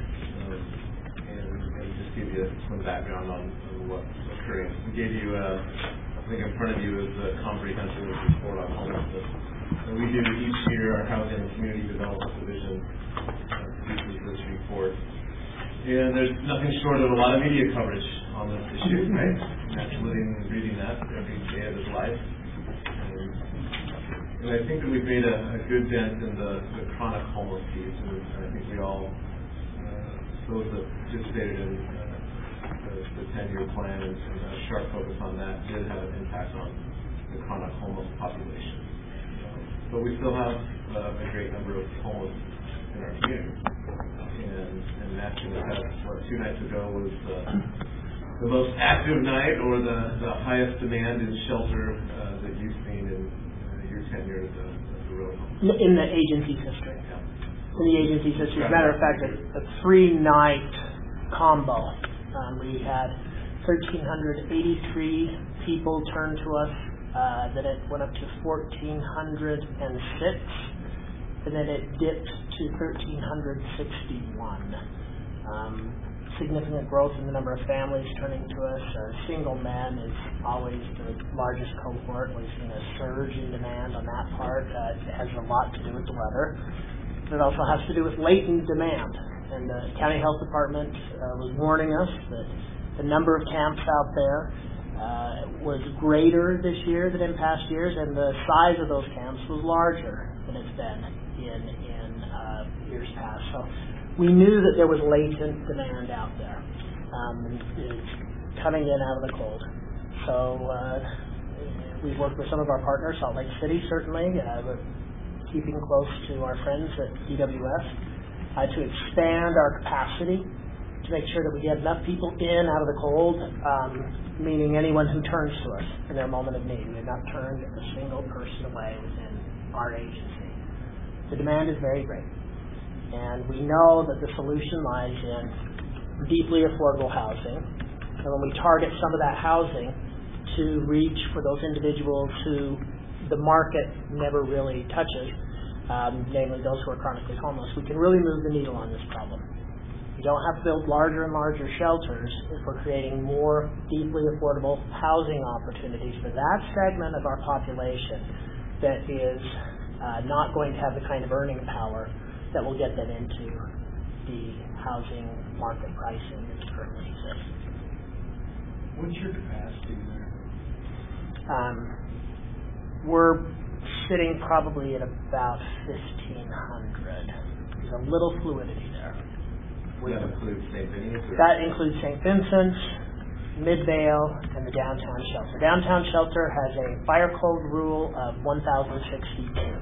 Um, and, and just give you some background on, on what's occurring. We gave you, uh, I think in front of you is a comprehensive report on homelessness. And we do each year, our Housing and Community Development Division uh, produces this report. And there's nothing short of a lot of media coverage on this issue, right? Matt's living and reading that every day of his life. And, and I think that we've made a, a good dent in the, the chronic homeless piece. And I think we all, uh, those that participated in uh, the, the ten-year plan and, and a sharp focus on that did have an impact on the chronic homeless population. Um, but we still have uh, a great number of homeless in our community. And, and that's going to have, what, two nights ago was uh, the most active night or the, the highest demand in shelter uh, that you've seen in uh, your tenure at the, at the road home? In the agency's history. Yeah. In the agency's history. As a matter of fact, a, a three-night combo. Um, we had one thousand three hundred eighty-three people turn to us. Uh, then it went up to one thousand four hundred six. And then it dipped to one thousand three hundred sixty-one. Um, significant growth in the number of families turning to us. Uh, single men is always the largest cohort. We've seen a surge in demand on that part. Uh, it has a lot to do with the weather. It also has to do with latent demand. And the County Health Department uh, was warning us that the number of camps out there uh, was greater this year than in past years, and the size of those camps was larger than it's been in in uh, years past. So we knew that there was latent demand out there. Um, it's coming in out of the cold. So uh, we've worked with some of our partners, Salt Lake City certainly, uh, but keeping close to our friends at D W S uh, to expand our capacity to make sure that we get enough people in out of the cold, um, meaning anyone who turns to us in their moment of need. We have not turned a single person away within our agency. The demand is very great. And we know that the solution lies in deeply affordable housing. And when we target some of that housing to reach for those individuals who the market never really touches, um, namely those who are chronically homeless, we can really move the needle on this problem. We don't have to build larger and larger shelters if we're creating more deeply affordable housing opportunities for that segment of our population that is uh, not going to have the kind of earning power that will get them into the housing market pricing that currently exists. What's your capacity there? Um, we're sitting probably at about fifteen hundred. There's a little fluidity there. That includes Saint Vincent's? That includes Saint Vincent's, Midvale, and the downtown shelter. Downtown shelter has a fire code rule of one thousand sixty-two.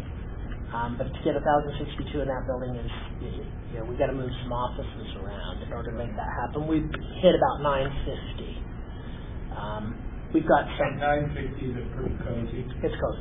Um, but to get one thousand sixty-two in that building is, you know, we've got to move some offices around in order to make that happen. We've hit about nine fifty. Um, we've got some... nine fifty is pretty cozy. It's cozy.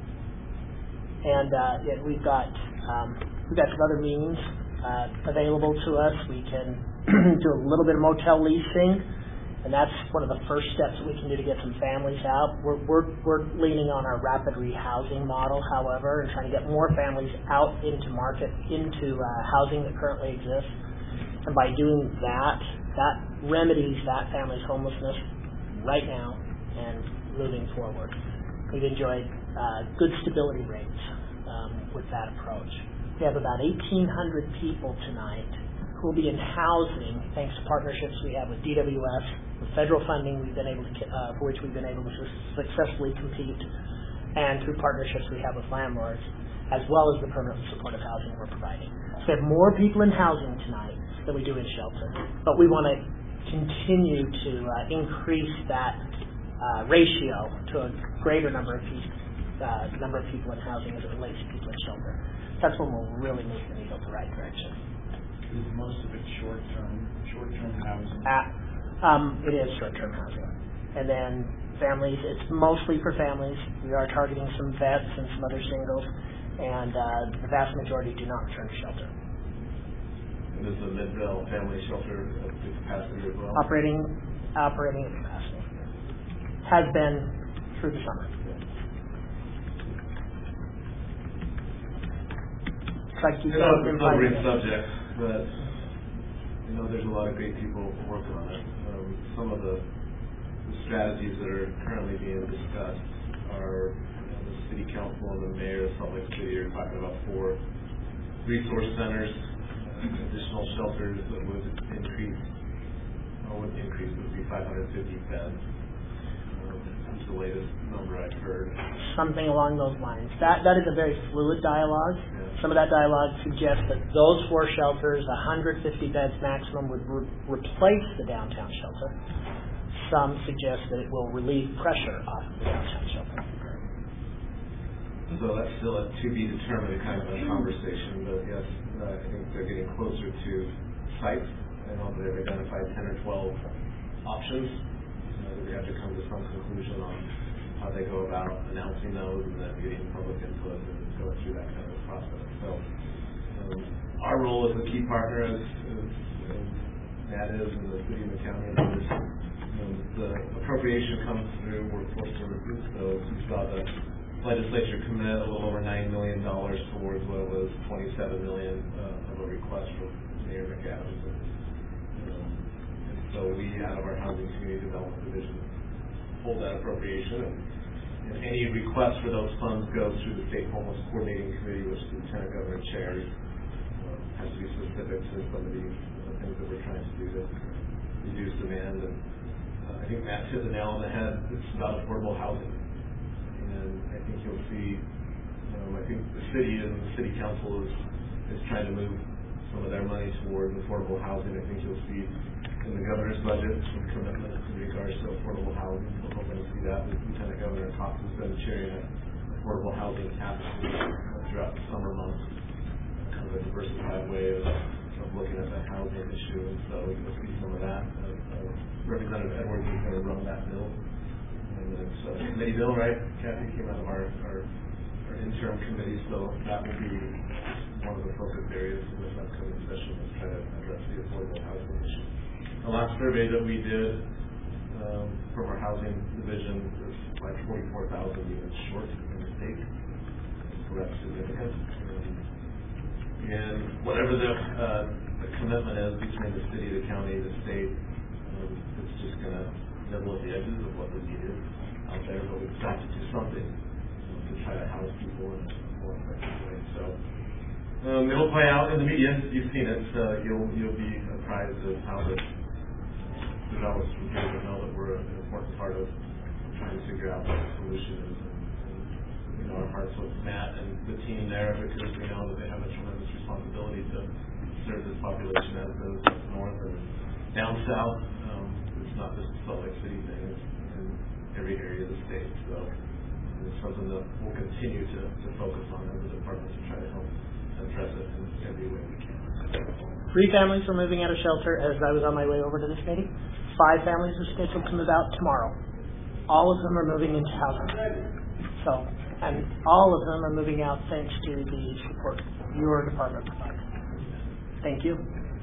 And uh, it, we've got um, we've got some other means uh, available to us. We can do a little bit of motel leasing, and that's one of the first steps that we can do to get some families out. We're, we're, we're leaning on our rapid rehousing model, however, and trying to get more families out into market, into uh, housing that currently exists. And by doing that, that remedies that family's homelessness right now and moving forward. We've enjoyed uh, good stability rates um, with that approach. We have about eighteen hundred people tonight who will be in housing thanks to partnerships we have with D W S, with federal funding we've been able to, uh, for which we've been able to successfully compete, and through partnerships we have with landlords, as well as the permanent supportive housing we're providing. So we have more people in housing tonight than we do in shelter, but we want to continue to uh, increase that uh, ratio to a greater number of people, uh, number of people in housing as it relates to people in shelter. That's when we'll really move the needle the right direction. Is most of it short-term, short-term housing? Uh, um, it is short-term housing. And then families. It's mostly for families. We are targeting some vets and some other singles, and uh, the vast majority do not return to shelter. And is the Midvale Family Shelter at the capacity as well? Operating, operating at capacity. Has been through the summer. Like you I know it's a great subject, but you know there's a lot of great people working on it. Um, some of the, the strategies that are currently being discussed are you know, the city council and the mayor of Salt Lake City are talking about four resource centers, additional shelters that would increase, or would increase would be five hundred fifty beds. Um, that's the latest number I've heard. Something along those lines. That that is a very fluid dialogue. Yeah. Some of that dialogue suggests that those four shelters, one hundred fifty beds maximum, would re- replace the downtown shelter. Some suggest that it will relieve pressure off the downtown shelter. So that's still a to be determined kind of a conversation, but yes, uh, I think they're getting closer to sites. I know that they've identified ten or twelve options. Uh, we have to come to some conclusion on how they go about announcing those and then getting public input and going through that kind of a process. So um, our role as a key partner, as, as, as Matt is in the city and the county, and others, you know, the appropriation comes through workforce services. So we saw the legislature commit a little over nine million dollars towards what was twenty-seven million dollars uh, of a request from Mayor McAdams. And, um, and so we, out of our Housing Community Development Division, hold that appropriation, and, and any request for those funds goes through the State Homeless Coordinating Committee, which the Lieutenant Governor chairs. Um, has to be specific to some of these uh, things that we're trying to do to reduce demand. And uh, I think Matt hit the nail on the head. It's about affordable housing. And I think you'll see, um, I think the city and the city council is, is trying to move some of their money towards affordable housing. I think you'll see in the governor's budget some commitment in regards to affordable housing. We're hoping to see that. Lieutenant Governor Cox has been chairing an affordable housing task force throughout the summer months, kind of a diversified way of, of looking at the housing issue. And so you'll see some of that. Uh, uh, Representative Edwards is going to run that bill. It's a committee bill, right? Kathy came out of our, our, our interim committee, so that will be one of the focus areas in this upcoming session, is try to address the affordable housing issue. The last survey that we did um, from our housing division was like forty-four thousand units short in the state, so that's significant. Um, and whatever the, uh, the commitment is between the city, the county, the state, um, it's just going to nibble at the edges of what the need is out there, but we've got to do something um, to try to house people in a more effective way. So um, it'll play out in the media. You've seen it. Uh, you'll you'll be apprised of how the developers from here to know that we're an important part of trying to figure out what the solution is. And, and you know, our hearts with Matt and the team there, because we know that they have a tremendous responsibility to serve this population as those up north and down south. Um, it's not just a Salt Lake City thing. It's in every area of the state. So it's something that we'll continue to, to focus on as a department to try to help address it in every way we can. Three families were moving out of shelter as I was on my way over to this meeting. Five families are scheduled to move out tomorrow. All of them are moving into housing. So, and all of them are moving out thanks to the support your department provides. Thank you.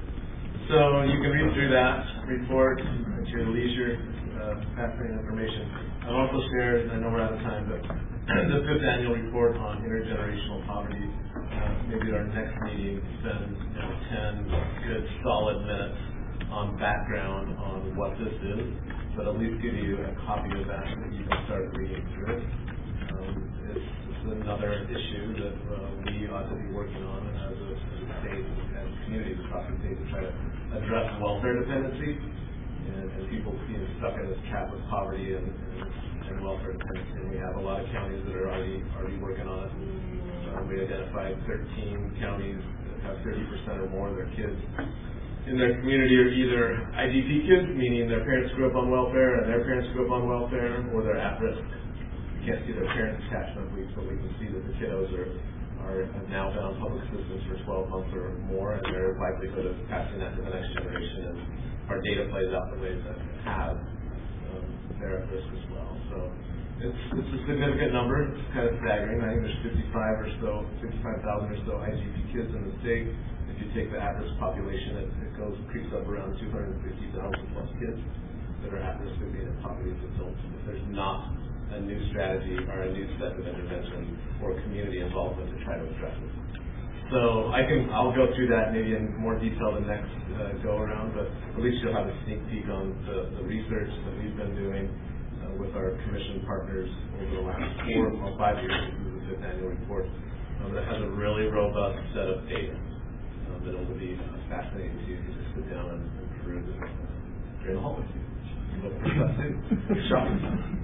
So you can read through that report at your leisure, uh, fascinating information. I'll also share, I know we're out of time, but the fifth annual report on intergenerational poverty. Uh, maybe at our next meeting, spend you know, ten good solid minutes on background on what this is, but at least give you a copy of that so that you can start reading through it. Um, it's, it's another issue that uh, we ought to be working on as a, as a state and communities across the state to try to address welfare dependency and, and people being stuck in this trap of poverty and, and, and welfare dependency. And we have a lot of counties that are already already working on it. Um, we identified thirteen counties that have thirty percent or more of their kids in their community are either I D P kids, meaning their parents grew up on welfare and their parents grew up on welfare, or they're at risk. We can't see their parents' attachment weeks, but we can see that the kiddos are are have now been on public assistance for twelve months or more, and their likelihood of passing that to the next generation, and our data plays out the way that it has. Um, they're at risk as well. So it's, it's a significant number. It's kind of staggering. I think there's fifty-five or so, fifty-five thousand or so I G P kids in the state. If you take the at-risk population, it, it goes, creeps up around two hundred fifty thousand plus kids that are at risk of being in poverty if it's if there's not a new strategy or a new set of intervention or community involvement to try to address it. So I can, I'll go through that maybe in more detail the next uh, go around, but at least you'll have a sneak peek on the, the research that we've been doing uh, with our commission partners over the last four or five years. This is the fifth annual report um, that has a really robust set of data um, that will be uh, fascinating to you to just sit down and, and peruse it during the holiday season. You look for stuff too. Shocking.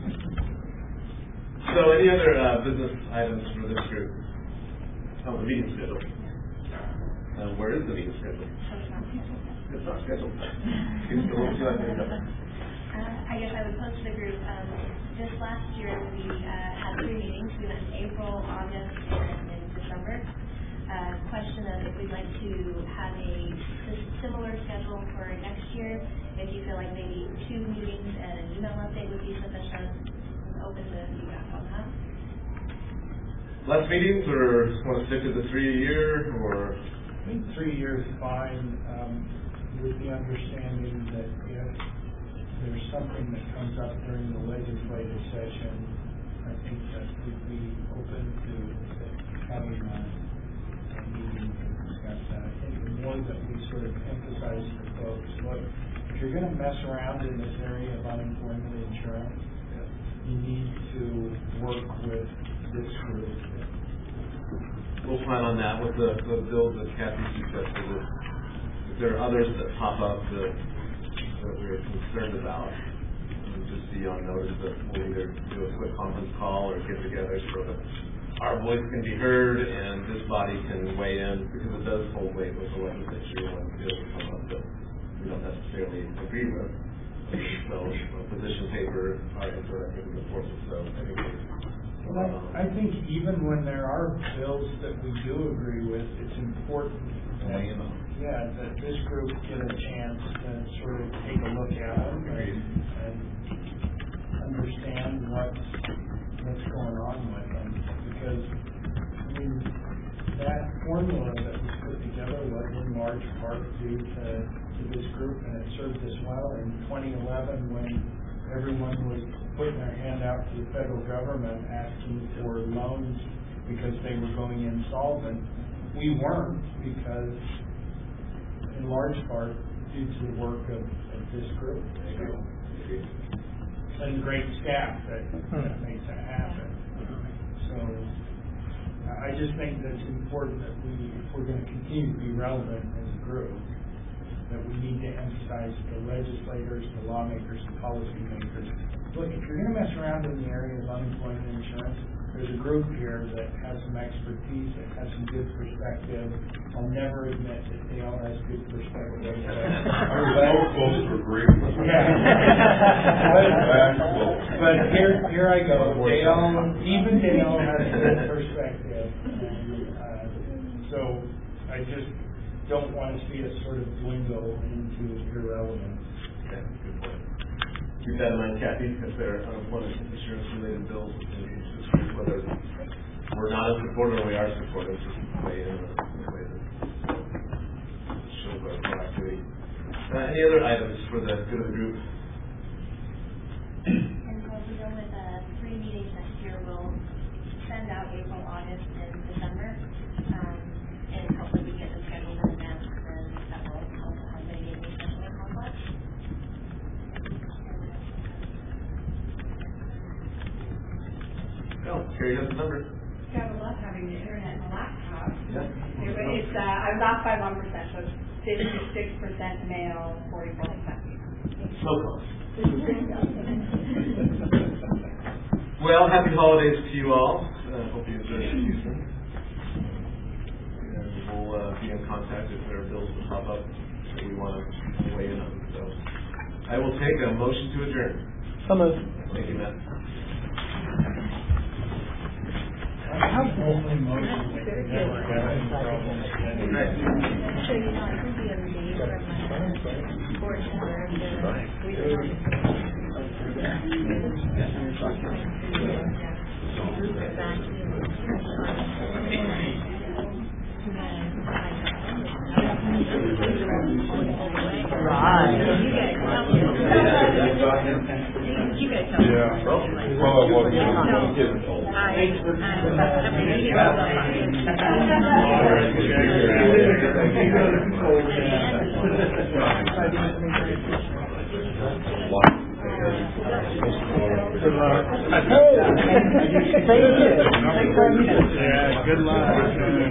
So any other uh, business items for this group? Oh, the meeting schedule. Uh, where is the meeting schedule? It's not scheduled. It's the one you like to know. Uh, I guess I would post to the group. Um, this last year we uh, had three meetings. We went in April, August, and in December. Uh, question of if we'd like to have a similar schedule for next year. If you feel like maybe two meetings and an email update would be sufficient. Open to feedback on that. Less meetings, or want to stick to the three a year, or? I think three years fine, um, with the understanding that if there's something that comes up during the legislative session, I think that we'd be open to having a, a meeting to discuss that. I think the more that we sort of emphasize to folks, look, if you're going to mess around in this area of unemployment insurance, you need to work with this group. We'll plan on that with the, the bills that Kathy suggested. If there are others that pop up that, that we're concerned about, we'll just be on notice that we'll either do a quick conference call or get together so that our voice can be heard and this body can weigh in, because it does hold weight with the legislature when bills come up that we don't necessarily agree with. So a position paper, our input, I think, is important. So I think Well, I think even when there are bills that we do agree with, it's important that, yeah, that this group get a chance to sort of take a look at them and, and understand what's what's going on with them. Because I mean, that formula that was put together was in large part due to, to this group, and it served us well in twenty eleven when everyone was putting their hand out to the federal government asking for loans because they were going insolvent. We weren't, because in large part due to the work of, of this group. So, and the great staff that, that makes that happen. So I just think that it's important that we, if we're going to continue to be relevant as a group, that we need to emphasize the legislators, the lawmakers, the policymakers. Look, if you're going to mess around in the area of unemployment insurance, there's a group here that has some expertise, that has some good perspective. I'll never admit that Dale has good perspective. Our folks were great. Yeah. but, but here, here I go. Dale, even Dale has good perspective. And, uh, so I just don't want to see us sort of dwindle into irrelevance. Okay, good point. Keep that in mind, Kathy, if there are unemployment insurance related bills in each district, whether we're not as supportive or we are supportive, just weigh in in a way that shows our proactivity. Uh, any other items for the good of the group? And so if we go with uh, three meetings next year, we'll send out April, August, and December, um, and hopefully we get them scheduled in advance, and that will also help mitigate the scheduling conflict. No, Carrie has the numbers. Yeah, I love having the internet and a laptop. Yeah. It's, uh, I was off by one percent, so it's fifty-six percent male, forty-four percent female. So close. Well, happy holidays to you all. Uh, hope you enjoy your season. And we'll uh, be in contact if there are bills that pop up that we want to weigh in on. So I will take a motion to adjourn. So moved. Thank you, Matt. I have only motion that you never have any problems getting. So, you know, I think the other day from my board member, we were Yeah. Well, it wasn't. Yeah, good luck.